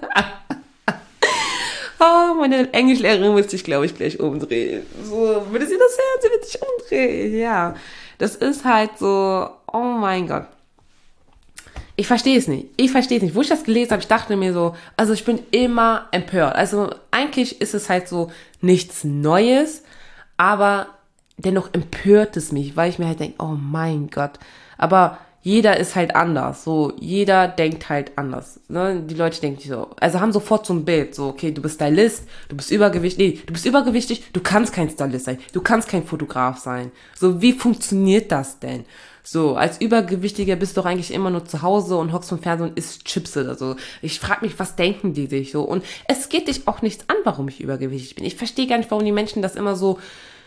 Oh, meine Englischlehrerin wird sich, glaube ich, gleich umdrehen. So, würde sie das hören? Sie wird sich umdrehen. Ja, das ist halt so, oh mein Gott. Ich verstehe es nicht. Wo ich das gelesen habe, ich dachte mir so, also ich bin immer empört. Also eigentlich ist es halt so nichts Neues, aber dennoch empört es mich, weil ich mir halt denke, oh mein Gott. Aber jeder ist halt anders. So, jeder denkt halt anders. Ne? Die Leute denken so, also haben sofort so ein Bild. So, okay, du bist Stylist, du bist übergewichtig, du kannst kein Stylist sein, du kannst kein Fotograf sein. So, wie funktioniert das denn? So, als Übergewichtiger bist du doch eigentlich immer nur zu Hause und hockst vom Fernsehen und isst Chips oder so. Ich frage mich, was denken die sich so? Und es geht dich auch nichts an, warum ich übergewichtig bin. Ich verstehe gar nicht, warum die Menschen das immer so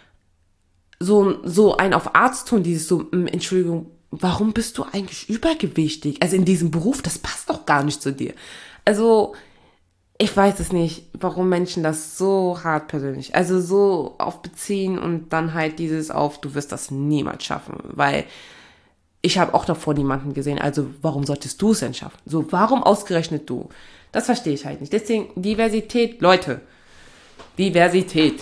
ein auf Arzt tun, dieses so, Entschuldigung, warum bist du eigentlich übergewichtig? Also in diesem Beruf, das passt doch gar nicht zu dir. Also, ich weiß es nicht, warum Menschen das so hart persönlich, also so aufbeziehen und dann halt dieses auf, du wirst das niemals schaffen, weil ich habe auch davor niemanden gesehen, also warum solltest du es denn schaffen? So, warum ausgerechnet du? Das verstehe ich halt nicht. Deswegen Diversität, Leute, Diversität.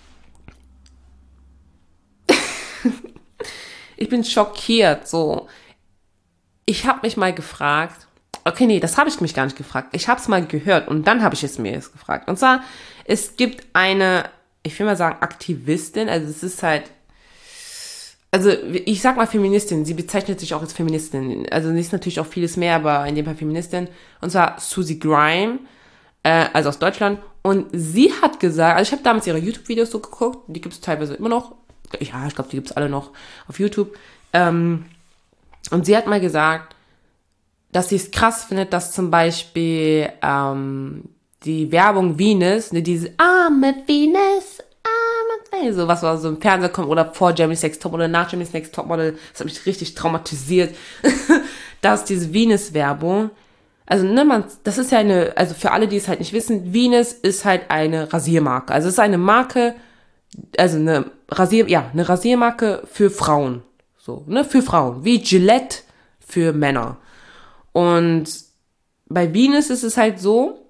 Ich bin schockiert, so. Ich habe mich mal gefragt, okay, nee, das habe ich mich gar nicht gefragt. Ich habe es mal gehört und dann habe ich es mir jetzt gefragt. Und zwar, es gibt eine, ich will mal sagen, Aktivistin, also es ist halt, also ich sag mal Feministin, sie bezeichnet sich auch als Feministin. Also sie ist natürlich auch vieles mehr, aber in dem Fall Feministin. Und zwar Susie Grime, also aus Deutschland. Und sie hat gesagt, also ich habe damals ihre YouTube-Videos so geguckt, die gibt es teilweise immer noch. Ja, ich glaube, die gibt es alle noch auf YouTube. Und sie hat mal gesagt, dass sie es krass findet, dass zum Beispiel die Werbung Venus, ne, diese arme Venus, so was war so im Fernsehen kommt oder vor Germany's Next Top oder nach Germany's Next Topmodel, das hat mich richtig traumatisiert, dass diese Venus-Werbung, also ne, das ist ja also für alle, die es halt nicht wissen, Venus ist halt eine Rasiermarke, also es ist eine Marke, also eine Rasiermarke für Frauen, so, ne, für Frauen, wie Gillette für Männer. Und bei Venus ist es halt so,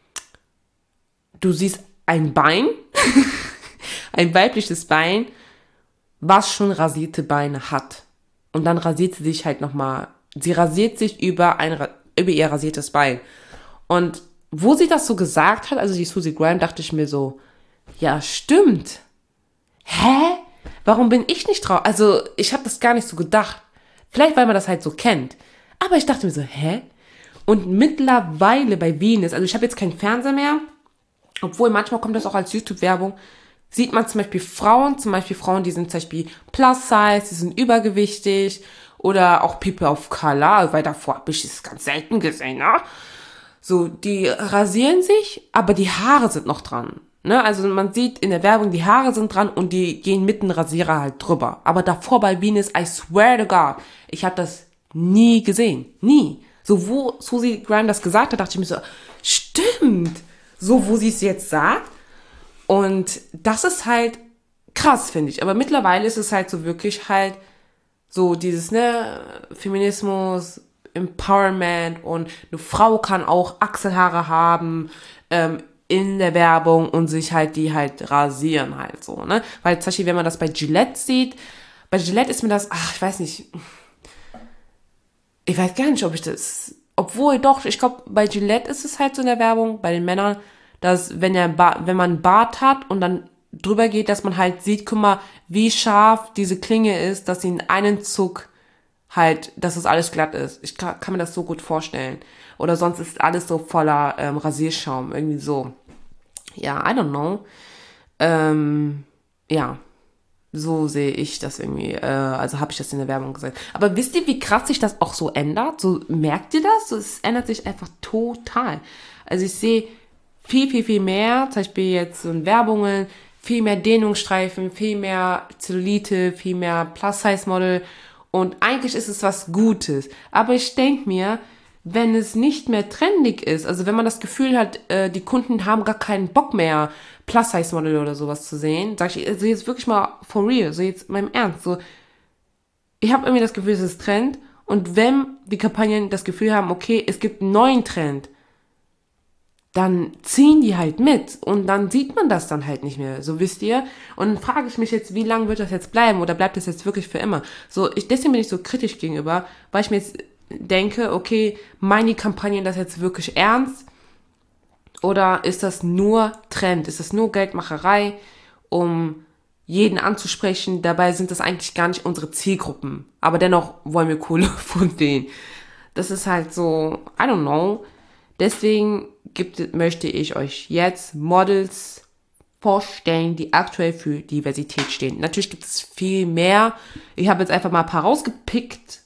du siehst ein Bein, ein weibliches Bein, was schon rasierte Beine hat. Und dann rasiert sie sich halt nochmal, sie rasiert sich über ihr rasiertes Bein. Und wo sie das so gesagt hat, also die Susie Grime, dachte ich mir so, ja, stimmt. Hä? Warum bin ich nicht drauf? Also, ich habe das gar nicht so gedacht. Vielleicht, weil man das halt so kennt. Aber ich dachte mir so, hä? Und mittlerweile bei Venus, also ich habe jetzt keinen Fernseher mehr, obwohl manchmal kommt das auch als YouTube-Werbung, sieht man zum Beispiel Frauen, die sind zum Beispiel plus size, die sind übergewichtig oder auch People of Color, weil davor habe ich es ganz selten gesehen, ne? So, die rasieren sich, aber die Haare sind noch dran. Ne? Also man sieht in der Werbung, die Haare sind dran und die gehen mit dem Rasierer halt drüber. Aber davor bei Venus, I swear to God, ich habe das nie gesehen. Nie. So, wo Susie Grime das gesagt hat, dachte ich mir so, stimmt. So, wo sie es jetzt sagt. Und das ist halt krass, finde ich. Aber mittlerweile ist es halt so wirklich halt so dieses, ne, Feminismus, Empowerment und eine Frau kann auch Achselhaare haben, in der Werbung und sich halt die halt rasieren halt so, ne? Weil zum Beispiel, wenn man das bei Gillette sieht, bei Gillette ist mir das, ich weiß gar nicht, ob ich das, obwohl doch, ich glaube, bei Gillette ist es halt so in der Werbung, bei den Männern, dass wenn man einen Bart hat und dann drüber geht, dass man halt sieht, guck mal, wie scharf diese Klinge ist, dass sie in einen Zug halt, dass es alles glatt ist. Ich kann mir das so gut vorstellen. Oder sonst ist alles so voller Rasierschaum, irgendwie so. Ja, I don't know. Ja, so sehe ich das irgendwie. Also habe ich das in der Werbung gesagt. Aber wisst ihr, wie krass sich das auch so ändert? So, merkt ihr das? So, es ändert sich einfach total. Also ich sehe viel, viel, viel mehr, zum Beispiel jetzt so in Werbungen, viel mehr Dehnungsstreifen, viel mehr Zellulite, viel mehr Plus-Size-Model. Und eigentlich ist es was Gutes. Aber ich denke mir, wenn es nicht mehr trendig ist, also wenn man das Gefühl hat, die Kunden haben gar keinen Bock mehr, Plus-Size-Model oder sowas zu sehen, sag ich, also jetzt wirklich mal for real, so jetzt meinem Ernst, so, ich habe irgendwie das Gefühl, es ist Trend und wenn die Kampagnen das Gefühl haben, okay, es gibt einen neuen Trend, dann ziehen die halt mit und dann sieht man das dann halt nicht mehr, so wisst ihr. Und dann frage ich mich jetzt, wie lange wird das jetzt bleiben oder bleibt das jetzt wirklich für immer? So, deswegen bin ich so kritisch gegenüber, weil ich mir jetzt denke, okay, meinen die Kampagnen das jetzt wirklich ernst? Oder ist das nur Trend? Ist das nur Geldmacherei, um jeden anzusprechen? Dabei sind das eigentlich gar nicht unsere Zielgruppen. Aber dennoch wollen wir Kohle von denen. Das ist halt so, I don't know. Deswegen möchte ich euch jetzt Models vorstellen, die aktuell für Diversität stehen. Natürlich gibt es viel mehr. Ich habe jetzt einfach mal ein paar rausgepickt.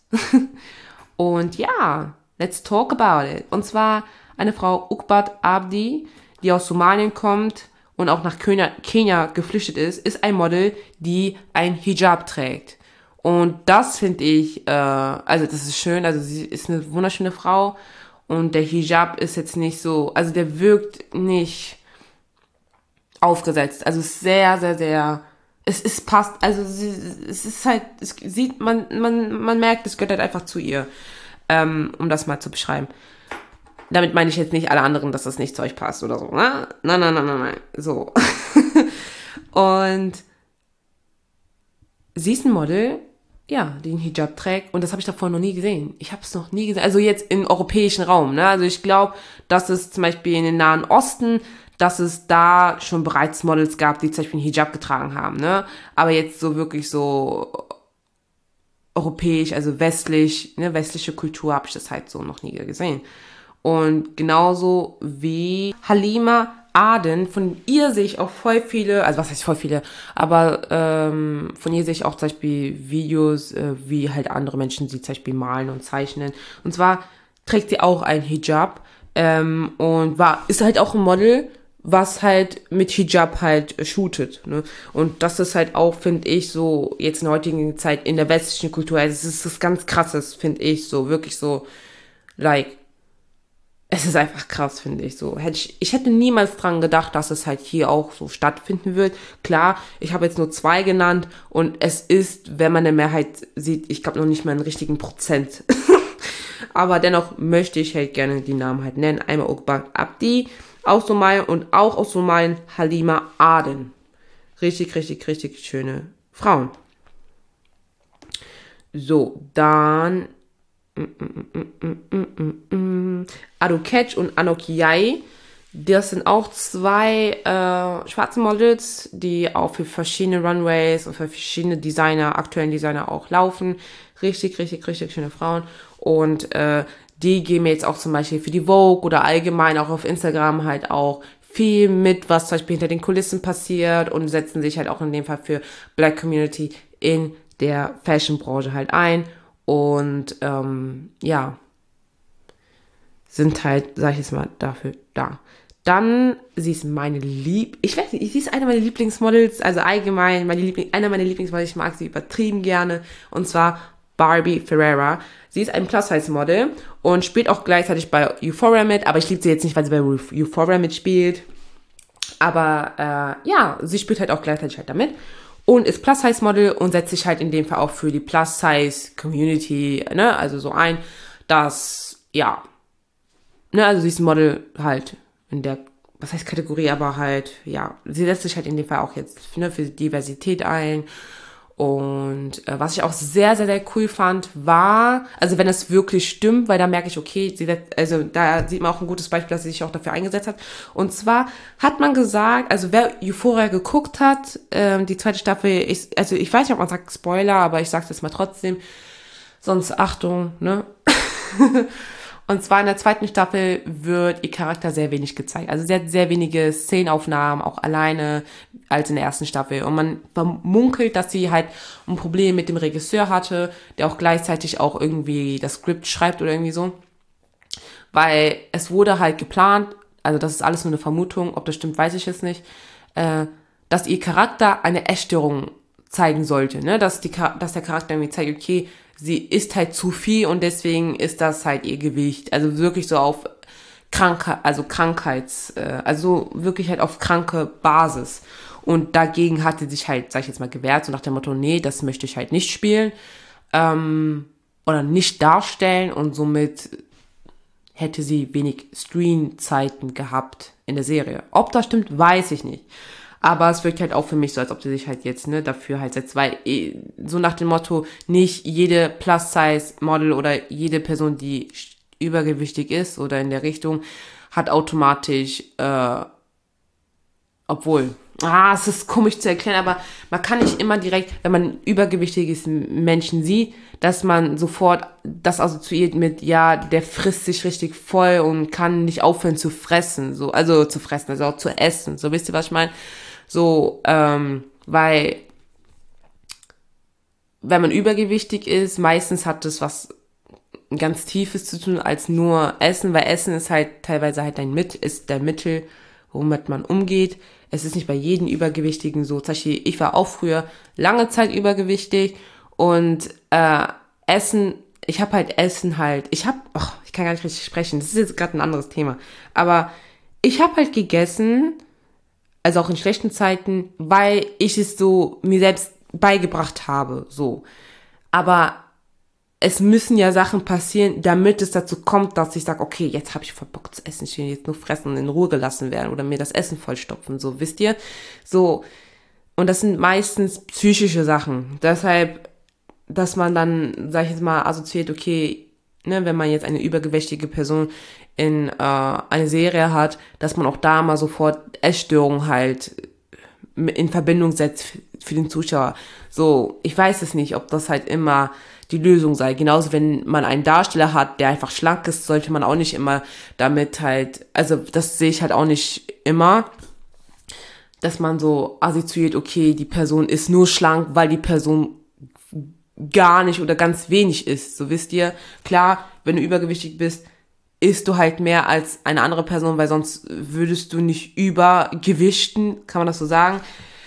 Und ja, let's talk about it. Und zwar eine Frau, Ukbat Abdi, die aus Somalien kommt und auch nach Kenia geflüchtet ist ein Model, die ein Hijab trägt. Und das finde ich, also das ist schön, also sie ist eine wunderschöne Frau und der Hijab ist jetzt nicht so, also der wirkt nicht aufgesetzt. Also sehr, sehr, sehr, es passt, also es ist halt, es sieht, man merkt, es gehört halt einfach zu ihr, um das mal zu beschreiben. Damit meine ich jetzt nicht alle anderen, dass das nicht zu euch passt oder so, ne? Nein, so. Und sie ist ein Model, ja, die einen Hijab trägt und das habe ich davor noch nie gesehen. Ich habe es noch nie gesehen, also jetzt im europäischen Raum, ne? Also ich glaube, dass es zum Beispiel in den Nahen Osten, dass es da schon bereits Models gab, die zum Beispiel einen Hijab getragen haben, ne? Aber jetzt so wirklich so europäisch, also westlich, ne, westliche Kultur habe ich das halt so noch nie gesehen. Und genauso wie Halima Aden, von ihr sehe ich auch voll viele, also was heißt voll viele, aber von ihr sehe ich auch zum Beispiel Videos, wie halt andere Menschen sie zum Beispiel malen und zeichnen. Und zwar trägt sie auch ein Hijab und ist halt auch ein Model, was halt mit Hijab halt shootet. Ne? Und das ist halt auch, finde ich, so jetzt in der heutigen Zeit in der westlichen Kultur, also es ist was ganz Krasses, finde ich, so wirklich so, like, es ist einfach krass, finde ich so. Ich hätte niemals dran gedacht, dass es halt hier auch so stattfinden wird. Klar, ich habe jetzt nur 2 genannt und es ist, wenn man eine Mehrheit sieht, ich glaube noch nicht mal einen richtigen Prozent. Aber dennoch möchte ich halt gerne die Namen halt nennen. Einmal Ukbat Abdi aus Somalien und auch aus Somalien Halima Aden. Richtig, richtig, richtig schöne Frauen. So, dann Adu Ketch und Anok Yai. Das sind auch 2 schwarze Models, die auch für verschiedene Runways und für verschiedene aktuellen Designer auch laufen. Richtig, richtig, richtig schöne Frauen. Und die geben jetzt auch zum Beispiel für die Vogue oder allgemein auch auf Instagram halt auch viel mit, was zum Beispiel hinter den Kulissen passiert und setzen sich halt auch in dem Fall für Black Community in der Fashion-Branche halt ein und ja, sind halt, sag ich jetzt mal, dafür da. Dann, sie ist ich weiß nicht, sie ist eine meiner Lieblingsmodels, also allgemein einer meiner Lieblingsmodels, ich mag sie übertrieben gerne, und zwar Barbie Ferreira. Sie ist ein Plus-Size-Model und spielt auch gleichzeitig bei Euphoria mit, aber ich liebe sie jetzt nicht, weil sie bei Euphoria mitspielt. Aber ja, sie spielt halt auch gleichzeitig halt damit und ist Plus-Size-Model und setzt sich halt in dem Fall auch für die Plus-Size-Community, ne, also so ein, dass, ja, ne, also sie ist ein Model halt in der, was heißt Kategorie, aber halt, ja, sie setzt sich halt in dem Fall auch jetzt, ne, für Diversität ein. Und was ich auch sehr, sehr, sehr cool fand, war, also wenn es wirklich stimmt, weil da merke ich, okay, also da sieht man auch ein gutes Beispiel, dass sie sich auch dafür eingesetzt hat. Und zwar hat man gesagt, also wer Euphoria geguckt hat, die zweite Staffel, also ich weiß nicht, ob man sagt Spoiler, aber ich sag's jetzt mal trotzdem, sonst Achtung, ne? Und zwar in der zweiten Staffel wird ihr Charakter sehr wenig gezeigt. Also sie hat sehr wenige Szenenaufnahmen, auch alleine, als in der ersten Staffel. Und man vermunkelt, dass sie halt ein Problem mit dem Regisseur hatte, der auch gleichzeitig auch irgendwie das Skript schreibt oder irgendwie so. Weil es wurde halt geplant, also das ist alles nur eine Vermutung, ob das stimmt, weiß ich jetzt nicht, dass ihr Charakter eine Essstörung zeigen sollte, ne? Dass der Charakter irgendwie zeigt, okay, sie isst halt zu viel und deswegen ist das halt ihr Gewicht. Also wirklich so auf also wirklich halt auf kranke Basis. Und dagegen hat sie sich halt, sag ich jetzt mal, gewehrt, so nach dem Motto, nee, das möchte ich halt nicht spielen, oder nicht darstellen, und somit hätte sie wenig Screen-Zeiten gehabt in der Serie. Ob das stimmt, weiß ich nicht. Aber es wirkt halt auch für mich so, als ob sie sich halt jetzt, ne, dafür halt setzt, weil so nach dem Motto, nicht jede Plus-Size-Model oder jede Person, die übergewichtig ist oder in der Richtung, hat automatisch, es ist komisch zu erklären, aber man kann nicht immer direkt, wenn man übergewichtiges Menschen sieht, dass man sofort das assoziiert mit, ja, der frisst sich richtig voll und kann nicht aufhören zu fressen, so, also zu fressen, also auch zu essen, so, wisst ihr, was ich meine? So, weil, wenn man übergewichtig ist, meistens hat das was ganz Tiefes zu tun als nur Essen, weil Essen ist halt teilweise halt ist der Mittel, womit man umgeht. Es ist nicht bei jedem Übergewichtigen so. Zum Beispiel, ich war auch früher lange Zeit übergewichtig und ich kann gar nicht richtig sprechen, das ist jetzt gerade ein anderes Thema, aber ich habe halt gegessen, also auch in schlechten Zeiten, weil ich es so mir selbst beigebracht habe, so. Aber es müssen ja Sachen passieren, damit es dazu kommt, dass ich sage, okay, jetzt habe ich voll Bock zu essen, ich will jetzt nur fressen und in Ruhe gelassen werden oder mir das Essen vollstopfen, so, wisst ihr? So, und das sind meistens psychische Sachen. Deshalb, dass man dann, sag ich jetzt mal, assoziiert, okay, ne, wenn man jetzt eine übergewichtige Person in eine Serie hat, dass man auch da mal sofort Essstörungen halt in Verbindung setzt für den Zuschauer. So, ich weiß es nicht, ob das halt immer die Lösung sei. Genauso, wenn man einen Darsteller hat, der einfach schlank ist, sollte man auch nicht immer damit halt, also das sehe ich halt auch nicht immer, dass man so assoziiert, okay, die Person ist nur schlank, weil die Person gar nicht oder ganz wenig isst. So, wisst ihr, klar, wenn du übergewichtig bist, isst du halt mehr als eine andere Person, weil sonst würdest du nicht übergewichten, kann man das so sagen.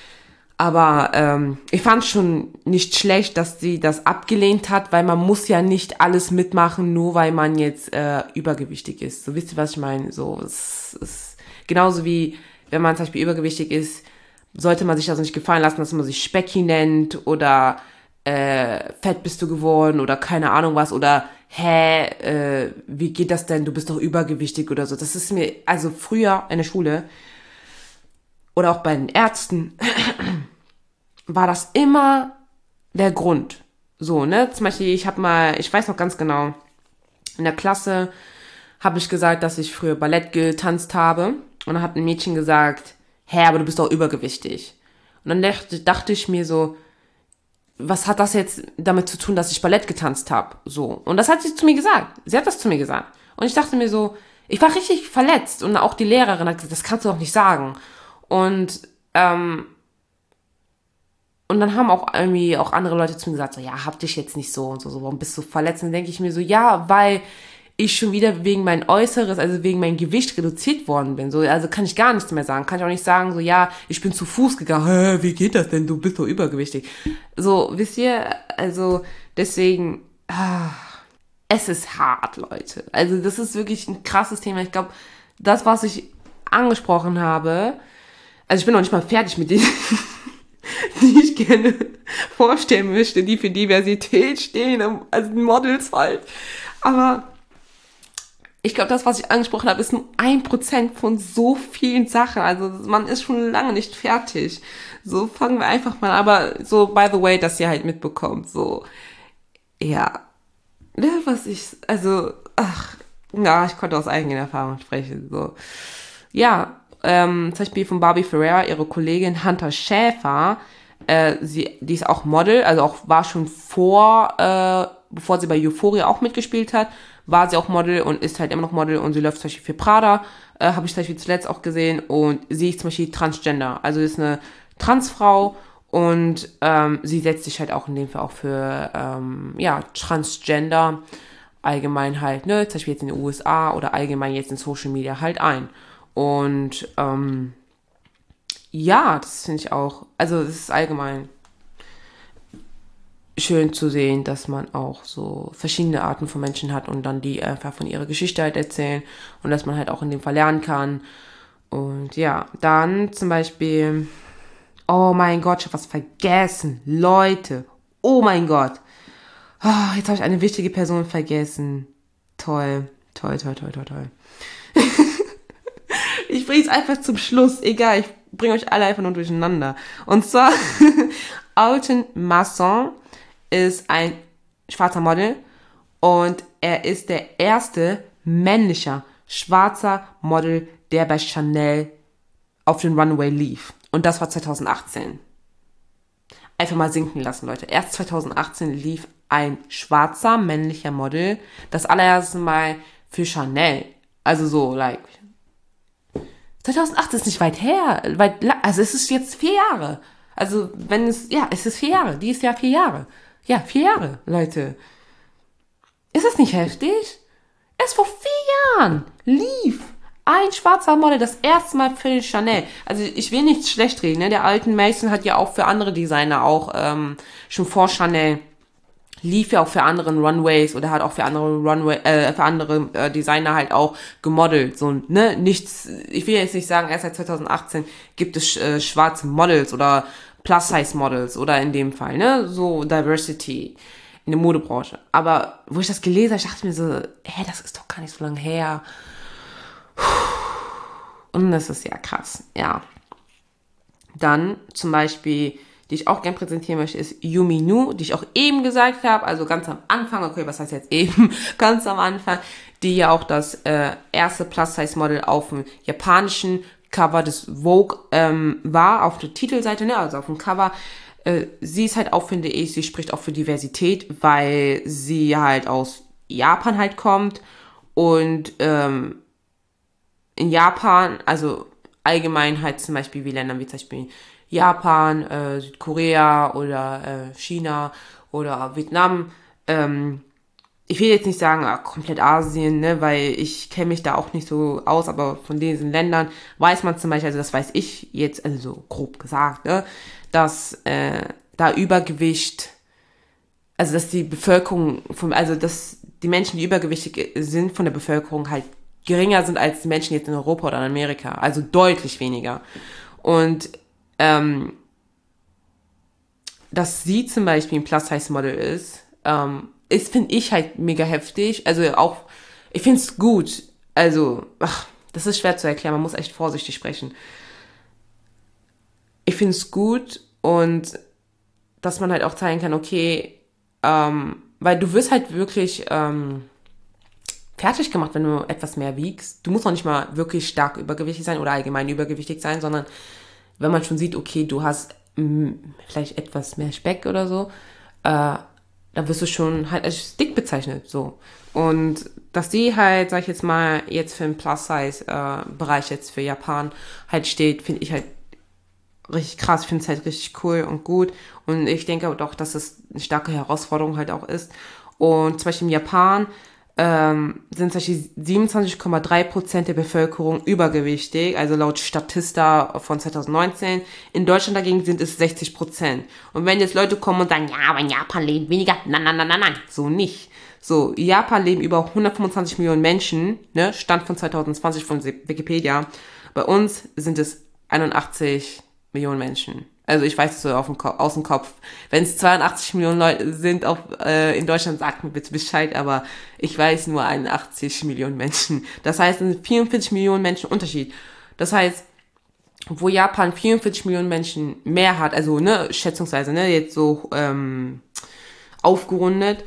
Aber ich fand schon nicht schlecht, dass sie das abgelehnt hat, weil man muss ja nicht alles mitmachen, nur weil man jetzt übergewichtig ist. So, wisst ihr, was ich meine? So, es ist genauso wie, wenn man zum Beispiel übergewichtig ist, sollte man sich das nicht gefallen lassen, dass man sich Specki nennt oder fett bist du geworden oder keine Ahnung was oder wie geht das denn, du bist doch übergewichtig oder so. Das ist mir, also früher in der Schule oder auch bei den Ärzten war das immer der Grund. So, ne, zum Beispiel, ich weiß noch ganz genau, in der Klasse habe ich gesagt, dass ich früher Ballett getanzt habe und dann hat ein Mädchen gesagt, aber du bist doch übergewichtig. Und dann dachte ich mir so, was hat das jetzt damit zu tun, dass ich Ballett getanzt habe? So. Und das hat sie zu mir gesagt. Sie hat das zu mir gesagt. Und ich dachte mir so, ich war richtig verletzt und auch die Lehrerin hat gesagt, das kannst du doch nicht sagen. Und, und dann haben auch irgendwie auch andere Leute zu mir gesagt, so, ja, hab dich jetzt nicht so und so, so, warum bist du verletzt? Und dann denke ich mir so, ja, weil ich schon wieder wegen mein Äußeres, also wegen mein Gewicht reduziert worden bin. So, also kann ich gar nichts mehr sagen. Kann ich auch nicht sagen, so, ja, ich bin zu Fuß gegangen. Hä, wie geht das denn? Du bist doch übergewichtig. So, wisst ihr, also deswegen, es ist hart, Leute. Also das ist wirklich ein krasses Thema. Ich glaube, das, was ich angesprochen habe, also ich bin noch nicht mal fertig mit denen, die ich gerne vorstellen möchte, die für Diversität stehen, also Models halt. Aber ich glaube, das, was ich angesprochen habe, ist nur 1% von so vielen Sachen. Also man ist schon lange nicht fertig. So fangen wir einfach mal an. Aber so, by the way, dass ihr halt mitbekommt. So, ja. Ne, was ich, also, ach, ja, ich konnte aus eigener Erfahrung sprechen. So, ja, zum Beispiel von Barbie Ferreira, ihre Kollegin Hunter Schäfer, die ist auch Model, also auch war schon bevor sie bei Euphoria auch mitgespielt hat, war sie auch Model und ist halt immer noch Model und sie läuft zum Beispiel für Prada, habe ich zum Beispiel zuletzt auch gesehen und sie ist zum Beispiel Transgender, also ist eine Transfrau und sie setzt sich halt auch in dem Fall auch für ja, Transgender allgemein halt, ne, zum Beispiel jetzt in den USA oder allgemein jetzt in Social Media halt ein. Und ja, das finde ich auch, also es ist allgemein schön zu sehen, dass man auch so verschiedene Arten von Menschen hat und dann die einfach von ihrer Geschichte halt erzählen und dass man halt auch in dem Fall lernen kann. Und ja, dann zum Beispiel, oh mein Gott, ich habe was vergessen. Leute, oh mein Gott. Oh, jetzt habe ich eine wichtige Person vergessen. Toll, toll, toll, toll, toll, toll. Ich bringe es einfach zum Schluss. Egal, ich bringe euch alle einfach nur durcheinander. Und zwar, Alton Masson ist ein schwarzer Model und er ist der erste männliche schwarzer Model, der bei Chanel auf den Runway lief. Und das war 2018. Einfach mal sinken lassen, Leute. Erst 2018 lief ein schwarzer männlicher Model das allererste Mal für Chanel. Also so, like, 2008 ist nicht weit her. Also es ist jetzt 4 Jahre. Also wenn es, ja, es ist 4 Jahre. Dieses Jahr 4 Jahre. Ja, 4 Jahre, Leute. Ist es nicht heftig? Erst vor 4 Jahren lief ein schwarzer Model das erste Mal für Chanel. Also ich will nichts schlecht reden, ne? Der Alton Mason hat ja auch für andere Designer auch schon vor Chanel lief ja auch für anderen Runways oder hat auch für andere Designer halt auch gemodelt. So, ne, nichts, ich will jetzt nicht sagen, erst seit 2018 gibt es schwarze Models oder Plus-Size-Models oder in dem Fall, ne, so Diversity in der Modebranche. Aber wo ich das gelesen habe, ich dachte mir so, das ist doch gar nicht so lange her. Und das ist ja krass, ja. Dann zum Beispiel, die ich auch gern präsentieren möchte, ist Yumi Nu, die ich auch eben gesagt habe, also ganz am Anfang, okay, was heißt jetzt eben, ganz am Anfang, die ja auch das erste Plus-Size-Model auf dem japanischen Cover des Vogue war, auf der Titelseite, ne, also auf dem Cover. Sie ist halt auch, finde ich, sie spricht auch für Diversität, weil sie halt aus Japan halt kommt und in Japan, also allgemein halt zum Beispiel wie Länder wie zum Beispiel Japan, Südkorea oder China oder Vietnam. Ich will jetzt nicht sagen, komplett Asien, ne, weil ich kenne mich da auch nicht so aus, aber von diesen Ländern weiß man zum Beispiel, also das weiß ich jetzt, also so grob gesagt, ne, dass da Übergewicht, also dass die Bevölkerung, also dass die Menschen, die übergewichtig sind von der Bevölkerung halt geringer sind als die Menschen jetzt in Europa oder in Amerika, also deutlich weniger. Und dass sie zum Beispiel ein Plus-Size-Model ist, finde ich halt mega heftig. Also auch, ich finde es gut. Also, das ist schwer zu erklären, man muss echt vorsichtig sprechen. Ich finde es gut und dass man halt auch zeigen kann, okay, weil du wirst halt wirklich fertig gemacht, wenn du etwas mehr wiegst. Du musst noch nicht mal wirklich stark übergewichtig sein oder allgemein übergewichtig sein, sondern wenn man schon sieht, okay, du hast vielleicht etwas mehr Speck oder so, dann da wirst du schon halt als dick bezeichnet, so. Und dass die halt, sag ich jetzt mal, jetzt für den Plus-Size-Bereich jetzt für Japan halt steht, finde ich halt richtig krass. Ich finde es halt richtig cool und gut. Und ich denke auch, dass es eine starke Herausforderung halt auch ist. Und zum Beispiel im Japan sind zum Beispiel 27,3% der Bevölkerung übergewichtig, also laut Statista von 2019. In Deutschland dagegen sind es 60%. Und wenn jetzt Leute kommen und sagen, ja, aber in Japan leben weniger, nein, so nicht. So, in Japan leben über 125 Millionen Menschen, ne, Stand von 2020 von Wikipedia. Bei uns sind es 81 Millionen Menschen. Also ich weiß es so aus dem Kopf. Wenn es 82 Millionen Leute sind in Deutschland, sagt mir bitte Bescheid, aber ich weiß nur 81 Millionen Menschen. Das heißt, es sind 44 Millionen Menschen Unterschied. Das heißt, wo Japan 44 Millionen Menschen mehr hat, also ne, schätzungsweise, ne, jetzt so aufgerundet,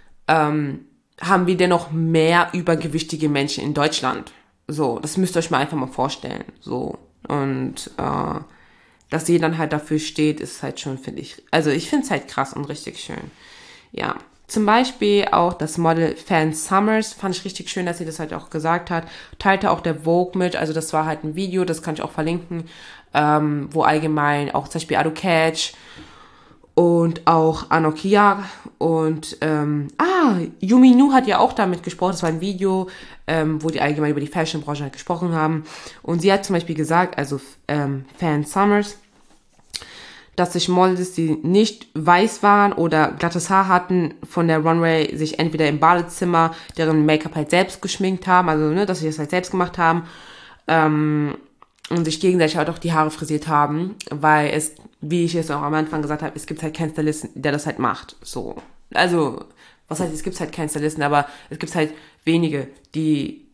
haben wir dennoch mehr übergewichtige Menschen in Deutschland. So, das müsst ihr euch mal einfach mal vorstellen. So, und dass sie dann halt dafür steht, ist halt schon, finde ich, also ich finde es halt krass und richtig schön. Ja, zum Beispiel auch das Model Fan Summers, fand ich richtig schön, dass sie das halt auch gesagt hat, teilte auch der Vogue mit, also das war halt ein Video, das kann ich auch verlinken, wo allgemein auch zum Beispiel Ado Catch und auch Anokia und Yumi Nu hat ja auch damit gesprochen, das war ein Video, wo die allgemein über die Fashion-Branche halt gesprochen haben und sie hat zum Beispiel gesagt, also Fan Summers, dass sich Models, die nicht weiß waren oder glattes Haar hatten, von der Runway sich entweder im Badezimmer deren Make-up halt selbst geschminkt haben, also ne, dass sie das halt selbst gemacht haben und sich gegenseitig halt auch die Haare frisiert haben, weil es, wie ich es auch am Anfang gesagt habe, es gibt halt keinen Stylisten, der das halt macht. So, also was heißt, es gibt halt keinen Stylisten, aber es gibt halt wenige, die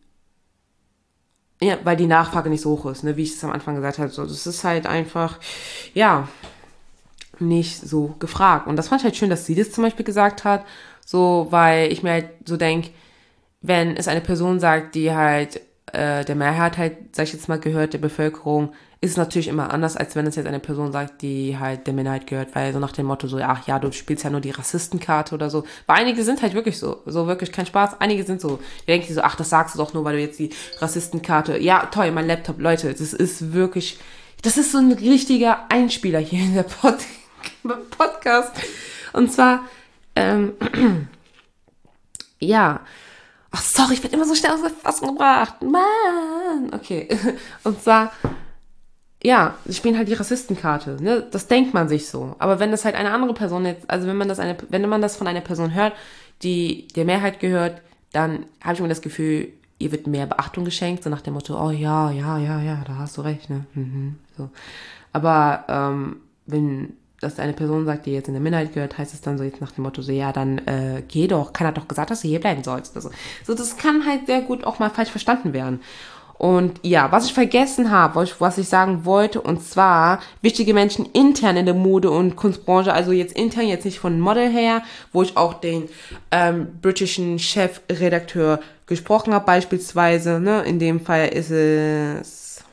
ja, weil die Nachfrage nicht so hoch ist, ne, wie ich es am Anfang gesagt habe. So, das ist halt einfach, ja, nicht so gefragt. Und das fand ich halt schön, dass sie das zum Beispiel gesagt hat, so, weil ich mir halt so denke, wenn es eine Person sagt, die halt der Mehrheit halt, sag ich jetzt mal, gehört, der Bevölkerung, ist es natürlich immer anders, als wenn es jetzt eine Person sagt, die halt der Minderheit gehört, weil so nach dem Motto so, ach ja, du spielst ja nur die Rassistenkarte oder so. Weil einige sind halt wirklich so wirklich kein Spaß. Einige sind so, die denken sich so, ach, das sagst du doch nur, weil du jetzt die Rassistenkarte, ja, toll, mein Laptop, Leute, das ist wirklich, das ist so ein richtiger Einspieler hier in der Podcast. Und zwar, ja, ach, sorry, ich bin immer so schnell aus der Fassung gebracht. Mann, okay. Und zwar, ja, sie spielen halt die Rassistenkarte, ne? Das denkt man sich so. Aber wenn das halt eine andere Person jetzt, also wenn man das von einer Person hört, die der Mehrheit gehört, dann habe ich immer das Gefühl, ihr wird mehr Beachtung geschenkt, so nach dem Motto, oh ja, da hast du recht, ne? So. Aber wenn das eine Person sagt, die jetzt in der Minderheit gehört, heißt es dann so jetzt nach dem Motto so, ja, dann geh doch. Keiner hat doch gesagt, dass du hier bleiben sollst. Also, so, das kann halt sehr gut auch mal falsch verstanden werden. Und ja, was ich vergessen habe, was ich sagen wollte, und zwar wichtige Menschen intern in der Mode- und Kunstbranche, also jetzt intern, jetzt nicht von Model her, wo ich auch den britischen Chefredakteur gesprochen habe beispielsweise, ne, in dem Fall ist es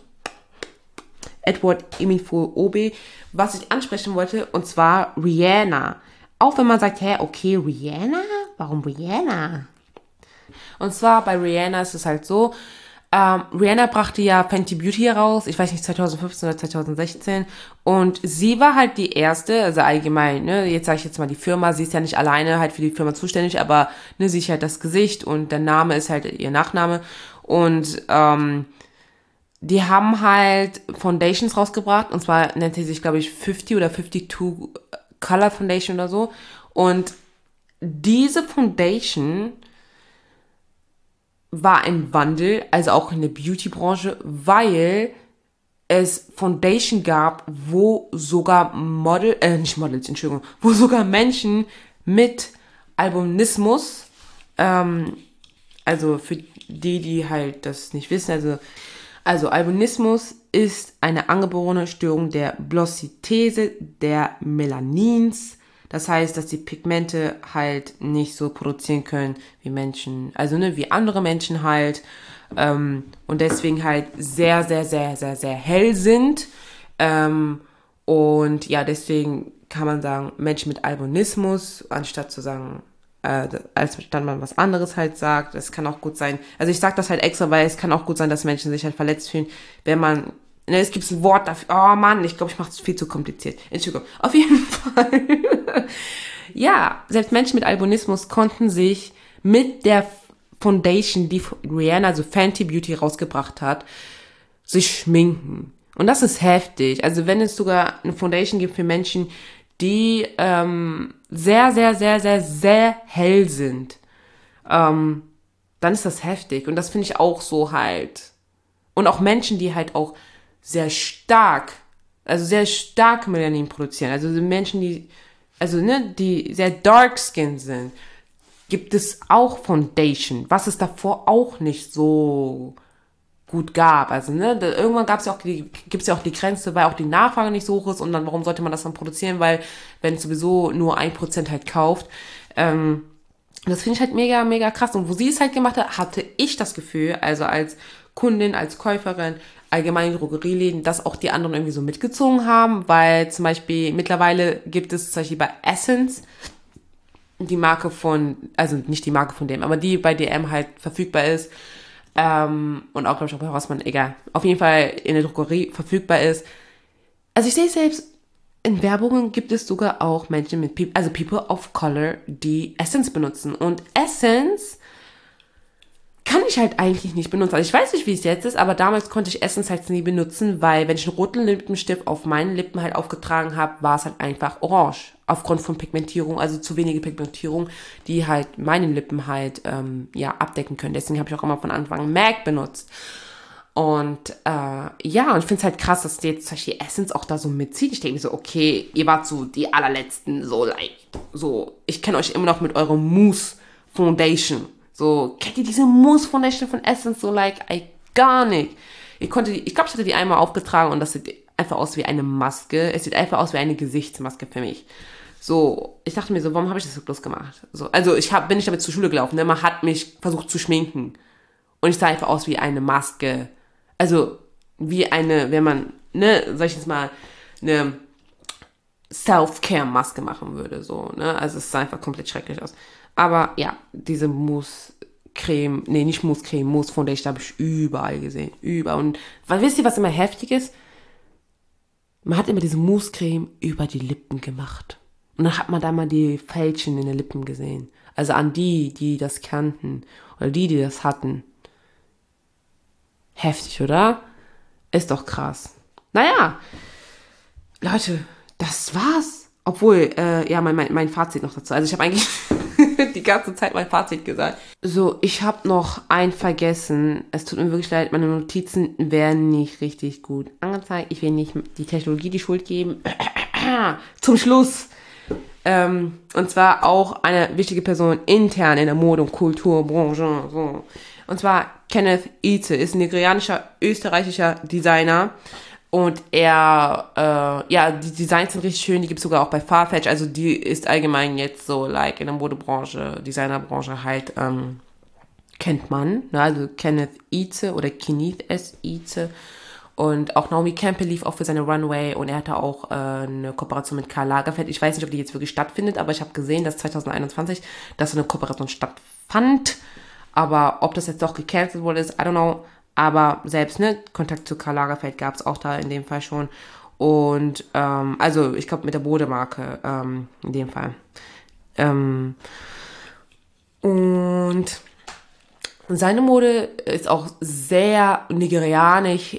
Edward Emifo Obe, was ich ansprechen wollte, und zwar Rihanna. Auch wenn man sagt, hä, okay, Rihanna? Warum Rihanna? Und zwar bei Rihanna ist es halt so, Rihanna brachte ja Fenty Beauty raus, ich weiß nicht, 2015 oder 2016. Und sie war halt die erste, also allgemein, ne, jetzt sage ich jetzt mal die Firma, sie ist ja nicht alleine halt für die Firma zuständig, aber ne, sie ist halt das Gesicht und der Name ist halt ihr Nachname. Und die haben halt Foundations rausgebracht, und zwar nennt sie sich, glaube ich, 50 oder 52 Color Foundation oder so. Und diese Foundation war ein Wandel, also auch in der Beauty-Branche, weil es Foundation gab, wo sogar wo sogar Menschen mit Albinismus, also für die halt das nicht wissen, also Albinismus ist eine angeborene Störung der Blossithese der Melanins. Das heißt, dass die Pigmente halt nicht so produzieren können wie Menschen, also ne, wie andere Menschen halt. Und deswegen halt sehr, sehr, sehr, sehr, sehr hell sind. Und ja, deswegen kann man sagen, Menschen mit Albinismus, anstatt zu sagen, als dann man was anderes halt sagt. Es kann auch gut sein, also ich sage das halt extra, weil es kann auch gut sein, dass Menschen sich halt verletzt fühlen, wenn man, ne, es gibt ein Wort dafür, oh Mann, ich glaube, ich mache es viel zu kompliziert. Entschuldigung. Auf jeden Fall. Ja, selbst Menschen mit Albinismus konnten sich mit der Foundation, die Rihanna, also Fenty Beauty, rausgebracht hat, sich schminken. Und das ist heftig. Also wenn es sogar eine Foundation gibt für Menschen, die sehr, sehr, sehr, sehr, sehr hell sind, dann ist das heftig. Und das finde ich auch so halt. Und auch Menschen, die halt auch sehr stark Melanin produzieren. Also Menschen, die sehr dark skin sind, gibt es auch Foundation, was es davor auch nicht so gut gab. Also, ne, irgendwann gibt's ja auch die Grenze, weil auch die Nachfrage nicht so hoch ist und dann, warum sollte man das dann produzieren, weil, wenn es sowieso nur 1% halt kauft, das finde ich halt mega, mega krass. Und wo sie es halt gemacht hat, hatte ich das Gefühl, also als Kundin, als Käuferin, allgemein in Drogerieläden, dass auch die anderen irgendwie so mitgezogen haben, weil zum Beispiel mittlerweile gibt es zum Beispiel bei Essence die Marke von, also nicht die Marke von dem, aber die bei DM halt verfügbar ist, und auch, glaube ich, auch bei Rossmann, egal, auf jeden Fall in der Drogerie verfügbar ist. Also ich sehe selbst, in Werbungen gibt es sogar auch Menschen mit, People of Color, die Essence benutzen. Und Essence kann ich halt eigentlich nicht benutzen. Also ich weiß nicht, wie es jetzt ist, aber damals konnte ich Essence halt nie benutzen, weil wenn ich einen roten Lippenstift auf meinen Lippen halt aufgetragen habe, war es halt einfach orange. Aufgrund von Pigmentierung, also zu wenige Pigmentierung, die halt meine Lippen halt, abdecken können. Deswegen habe ich auch immer von Anfang an MAC benutzt. Und und ich finde es halt krass, dass jetzt zum Beispiel Essence auch da so mitzieht. Ich denke mir so, okay, ihr wart so die allerletzten, ich kenne euch immer noch mit eurer Mousse Foundation. So, kennt ihr diese Mousse Foundation von Essence? So, gar nicht. Ich glaube, ich hatte die einmal aufgetragen und das sieht einfach aus wie eine Maske. Es sieht einfach aus wie eine Gesichtsmaske für mich. So, ich dachte mir so, warum habe ich das so bloß gemacht? So, also bin ich damit zur Schule gelaufen, ne? Man hat mich versucht zu schminken. Und ich sah einfach aus wie eine Maske. Also, wie eine, wenn man, ne, sag ich jetzt mal, eine Self-Care-Maske machen würde, so, ne? Also, es sah einfach komplett schrecklich aus. Aber, ja, diese Mousse-Creme, nee, nicht Mousse-Creme, Mousse-Foundation habe ich überall gesehen. Überall. Und, wisst ihr, was immer heftig ist? Man hat immer diese Mousse-Creme über die Lippen gemacht. Und dann hat man da mal die Fältchen in den Lippen gesehen. Also an die das kannten. Oder die das hatten. Heftig, oder? Ist doch krass. Naja, Leute, das war's. Obwohl, mein Fazit noch dazu. Also ich habe eigentlich die ganze Zeit mein Fazit gesagt. So, ich habe noch einen vergessen. Es tut mir wirklich leid, meine Notizen werden nicht richtig gut angezeigt. Ich will nicht die Technologie die Schuld geben. Zum Schluss. Und zwar auch eine wichtige Person intern in der Mode- und Kulturbranche. So. Und zwar Kenneth Eaton ist ein nigerianischer, österreichischer Designer. Und er, die Designs sind richtig schön, die gibt's sogar auch bei Farfetch. Also die ist allgemein jetzt so, in der Modebranche, Designerbranche halt, kennt man. Ne? Also Kenneth Eaton oder Kenneth S. Eaton. Und auch Naomi Campbell lief auch für seine Runway und er hatte auch eine Kooperation mit Karl Lagerfeld. Ich weiß nicht, ob die jetzt wirklich stattfindet, aber ich habe gesehen, dass 2021 so eine Kooperation stattfand. Aber ob das jetzt doch gecancelt wurde, ist, I don't know. Aber selbst, ne, Kontakt zu Karl Lagerfeld gab es auch da in dem Fall schon. Und, also ich glaube mit der Modemarke in dem Fall. Und seine Mode ist auch sehr nigerianisch,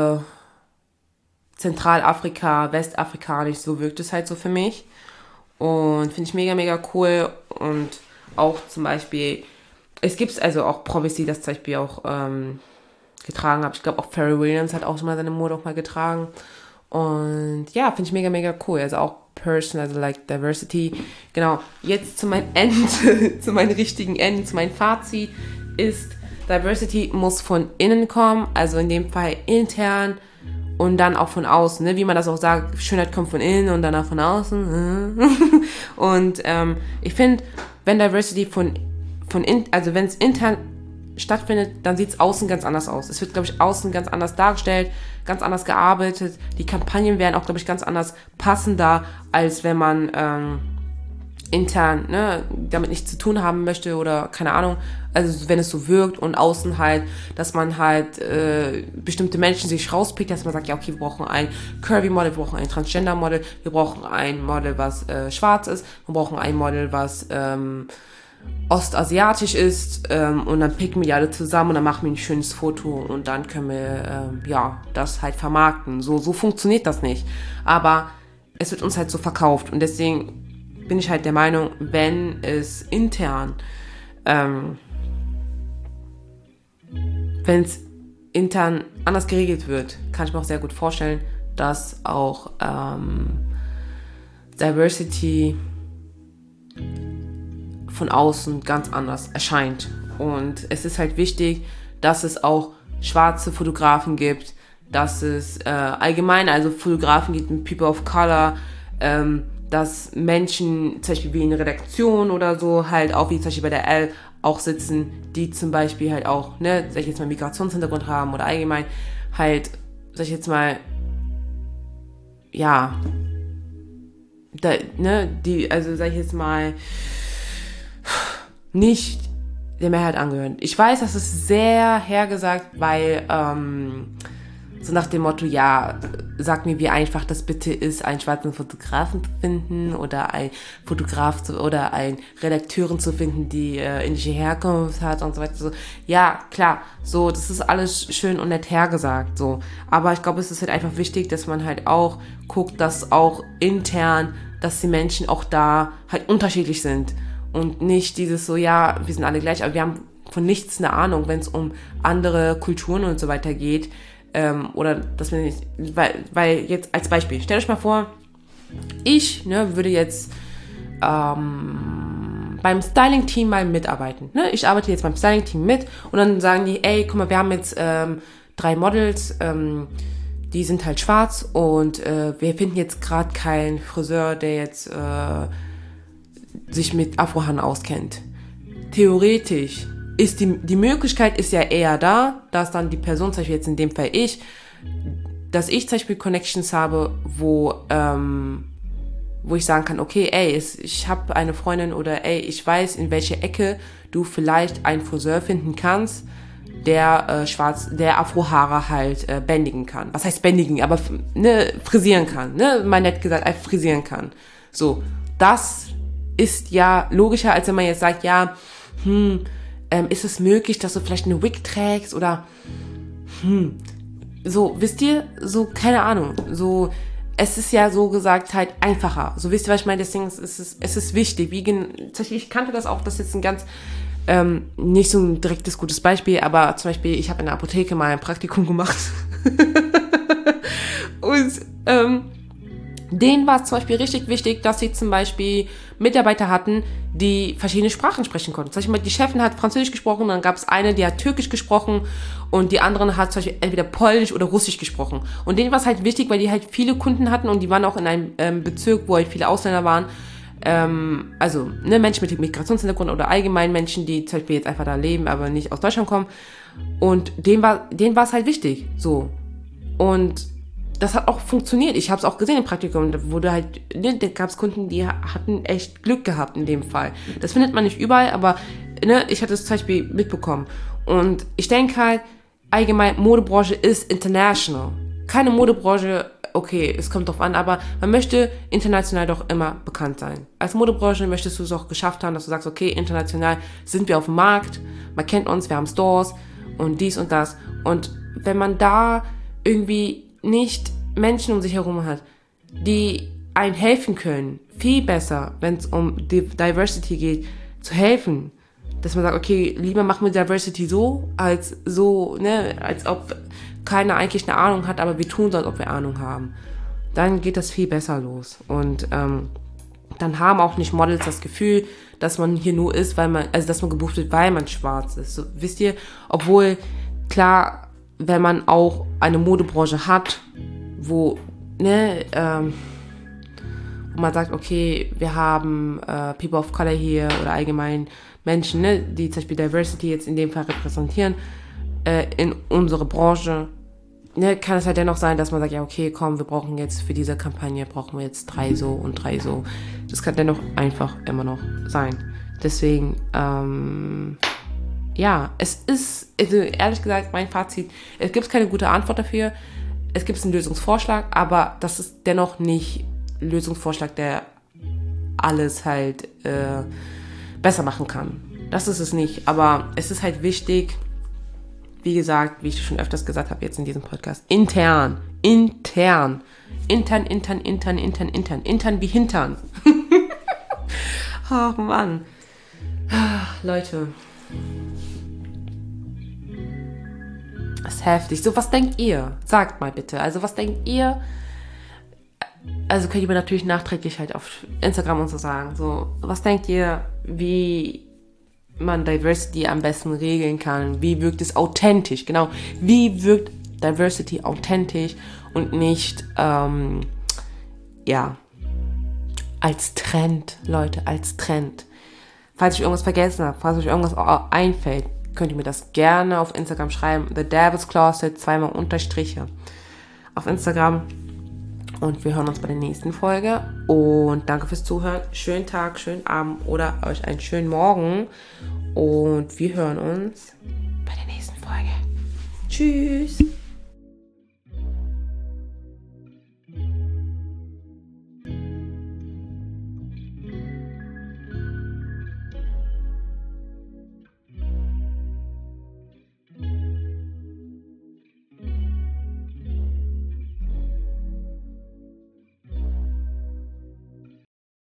Zentralafrika, westafrikanisch, so wirkt es halt so für mich. Und finde ich mega, mega cool. Und auch zum Beispiel, es gibt also auch Promis, die das zum Beispiel auch getragen haben. Ich glaube auch Pharrell Williams hat auch schon mal seine Mode auch mal getragen. Und ja, finde ich mega, mega cool. Also auch Person, also Diversity. Genau, jetzt zu meinem Ende, zu meinem richtigen Ende, zu meinem Fazit ist, Diversity muss von innen kommen, also in dem Fall intern und dann auch von außen, ne? Wie man das auch sagt, Schönheit kommt von innen und danach von außen. Und ich finde, wenn Diversity wenn es intern stattfindet, dann sieht es außen ganz anders aus. Es wird, glaube ich, außen ganz anders dargestellt, ganz anders gearbeitet. Die Kampagnen werden auch, glaube ich, ganz anders passender, als wenn man intern damit nichts zu tun haben möchte oder keine Ahnung. Also wenn es so wirkt und außen halt, dass man halt bestimmte Menschen sich rauspickt, dass man sagt, ja okay, wir brauchen ein Curvy-Model, wir brauchen ein Transgender-Model, wir brauchen ein Model, was schwarz ist, wir brauchen ein Model, was ostasiatisch ist und dann picken wir die alle zusammen und dann machen wir ein schönes Foto und dann können wir das halt vermarkten. So funktioniert das nicht. Aber es wird uns halt so verkauft und deswegen bin ich halt der Meinung, wenn es intern anders geregelt wird, kann ich mir auch sehr gut vorstellen, dass auch Diversity von außen ganz anders erscheint. Und es ist halt wichtig, dass es auch schwarze Fotografen gibt, dass es allgemein, also Fotografen gibt mit People of Color, dass Menschen, zum Beispiel wie in Redaktion oder so, halt auch wie zum Beispiel bei der L auch sitzen, die zum Beispiel halt auch, sag ich jetzt mal, Migrationshintergrund haben oder allgemein halt, sag ich jetzt mal, also sag ich jetzt mal, nicht der Mehrheit angehören. Ich weiß, das ist sehr hergesagt, weil so nach dem Motto, sag mir, wie einfach das bitte ist, einen schwarzen Fotografen zu finden oder ein Fotograf oder ein Redakteurin zu finden, die indische Herkunft hat und so weiter. So, ja, klar, so, das ist alles schön und nett hergesagt, so. Aber ich glaube, es ist halt einfach wichtig, dass man halt auch guckt, dass auch intern, dass die Menschen auch da halt unterschiedlich sind und nicht dieses so, wir sind alle gleich, aber wir haben von nichts eine Ahnung, wenn es um andere Kulturen und so weiter geht. Oder dass wir nicht, weil jetzt als Beispiel, stellt euch mal vor, ich würde jetzt beim Styling-Team mal mitarbeiten. Ich arbeite jetzt beim Styling-Team mit und dann sagen die, ey, guck mal, wir haben jetzt 3 Models, die sind halt schwarz und wir finden jetzt gerade keinen Friseur, der jetzt sich mit Afrohaaren auskennt. Theoretisch ist die Möglichkeit ist ja eher da, dass dann die Person, zum Beispiel jetzt in dem Fall dass ich zum Beispiel Connections habe, wo ich sagen kann, okay, ich habe eine Freundin oder ich weiß, in welche Ecke du vielleicht einen Friseur finden kannst, der der Afrohaare halt bändigen kann. Was heißt bändigen? Aber frisieren kann. Mal nett gesagt, einfach frisieren kann. So, das ist ja logischer, als wenn man jetzt sagt, ist es möglich, dass du vielleicht eine Wig trägst oder so, wisst ihr, so, keine Ahnung, so, es ist ja so gesagt halt einfacher, so, wisst ihr, was ich meine, deswegen es ist wichtig, ich kannte das auch, das ist jetzt ein ganz, nicht so ein direktes gutes Beispiel, aber zum Beispiel, ich habe in der Apotheke mal ein Praktikum gemacht und, denen war es zum Beispiel richtig wichtig, dass sie zum Beispiel Mitarbeiter hatten, die verschiedene Sprachen sprechen konnten. Zum Beispiel die Chefin hat Französisch gesprochen, dann gab es eine, die hat Türkisch gesprochen und die andere hat zum Beispiel entweder Polnisch oder Russisch gesprochen. Und denen war es halt wichtig, weil die halt viele Kunden hatten und die waren auch in einem Bezirk, wo halt viele Ausländer waren. Also Menschen mit Migrationshintergrund oder allgemein Menschen, die zum Beispiel jetzt einfach da leben, aber nicht aus Deutschland kommen. Und denen war es halt wichtig. So. Und das hat auch funktioniert. Ich habe es auch gesehen im Praktikum. Da wurde halt, da gab es Kunden, die hatten echt Glück gehabt in dem Fall. Das findet man nicht überall, aber ich hatte es zum Beispiel mitbekommen. Und ich denke halt, allgemein, Modebranche ist international. Keine Modebranche, okay, es kommt drauf an, aber man möchte international doch immer bekannt sein. Als Modebranche möchtest du es auch geschafft haben, dass du sagst, okay, international sind wir auf dem Markt, man kennt uns, wir haben Stores und dies und das. Und wenn man da irgendwie nicht Menschen um sich herum hat, die einem helfen können, viel besser, wenn es um Diversity geht, zu helfen, dass man sagt, okay, lieber machen wir Diversity so, als ob keiner eigentlich eine Ahnung hat, aber wir tun so, als ob wir Ahnung haben. Dann geht das viel besser los. Und dann haben auch nicht Models das Gefühl, dass man hier nur ist, dass man gebucht wird, weil man schwarz ist. So, wisst ihr, obwohl, klar, wenn man auch eine Modebranche hat, wo wo man sagt, okay, wir haben People of Color hier oder allgemein Menschen, ne, die zum Beispiel Diversity jetzt in dem Fall repräsentieren, in unsere Branche, ne, kann es halt dennoch sein, dass man sagt, ja, okay, komm, wir brauchen jetzt für diese Kampagne, brauchen wir jetzt 3 so und 3 so. Das kann dennoch einfach immer noch sein. Deswegen, ja, es ist, also ehrlich gesagt, mein Fazit, es gibt keine gute Antwort dafür. Es gibt einen Lösungsvorschlag, aber das ist dennoch nicht Lösungsvorschlag, der alles halt besser machen kann. Das ist es nicht, aber es ist halt wichtig, wie gesagt, wie ich schon öfters gesagt habe jetzt in diesem Podcast, intern wie Hintern. Ach Mann. Leute. Das ist heftig. So, was denkt ihr? Sagt mal bitte. Also, was denkt ihr? Also, könnt ihr mir natürlich nachträglich halt auf Instagram und so sagen. So, was denkt ihr, wie man Diversity am besten regeln kann? Wie wirkt es authentisch? Genau. Wie wirkt Diversity authentisch und nicht, ja, als Trend, Leute, als Trend. Falls ich irgendwas vergessen habe, falls euch irgendwas einfällt, könnt ihr mir das gerne auf Instagram schreiben. The Devil's Closet, 2 Unterstriche auf Instagram. Und wir hören uns bei der nächsten Folge. Und danke fürs Zuhören. Schönen Tag, schönen Abend oder euch einen schönen Morgen. Und wir hören uns bei der nächsten Folge. Tschüss.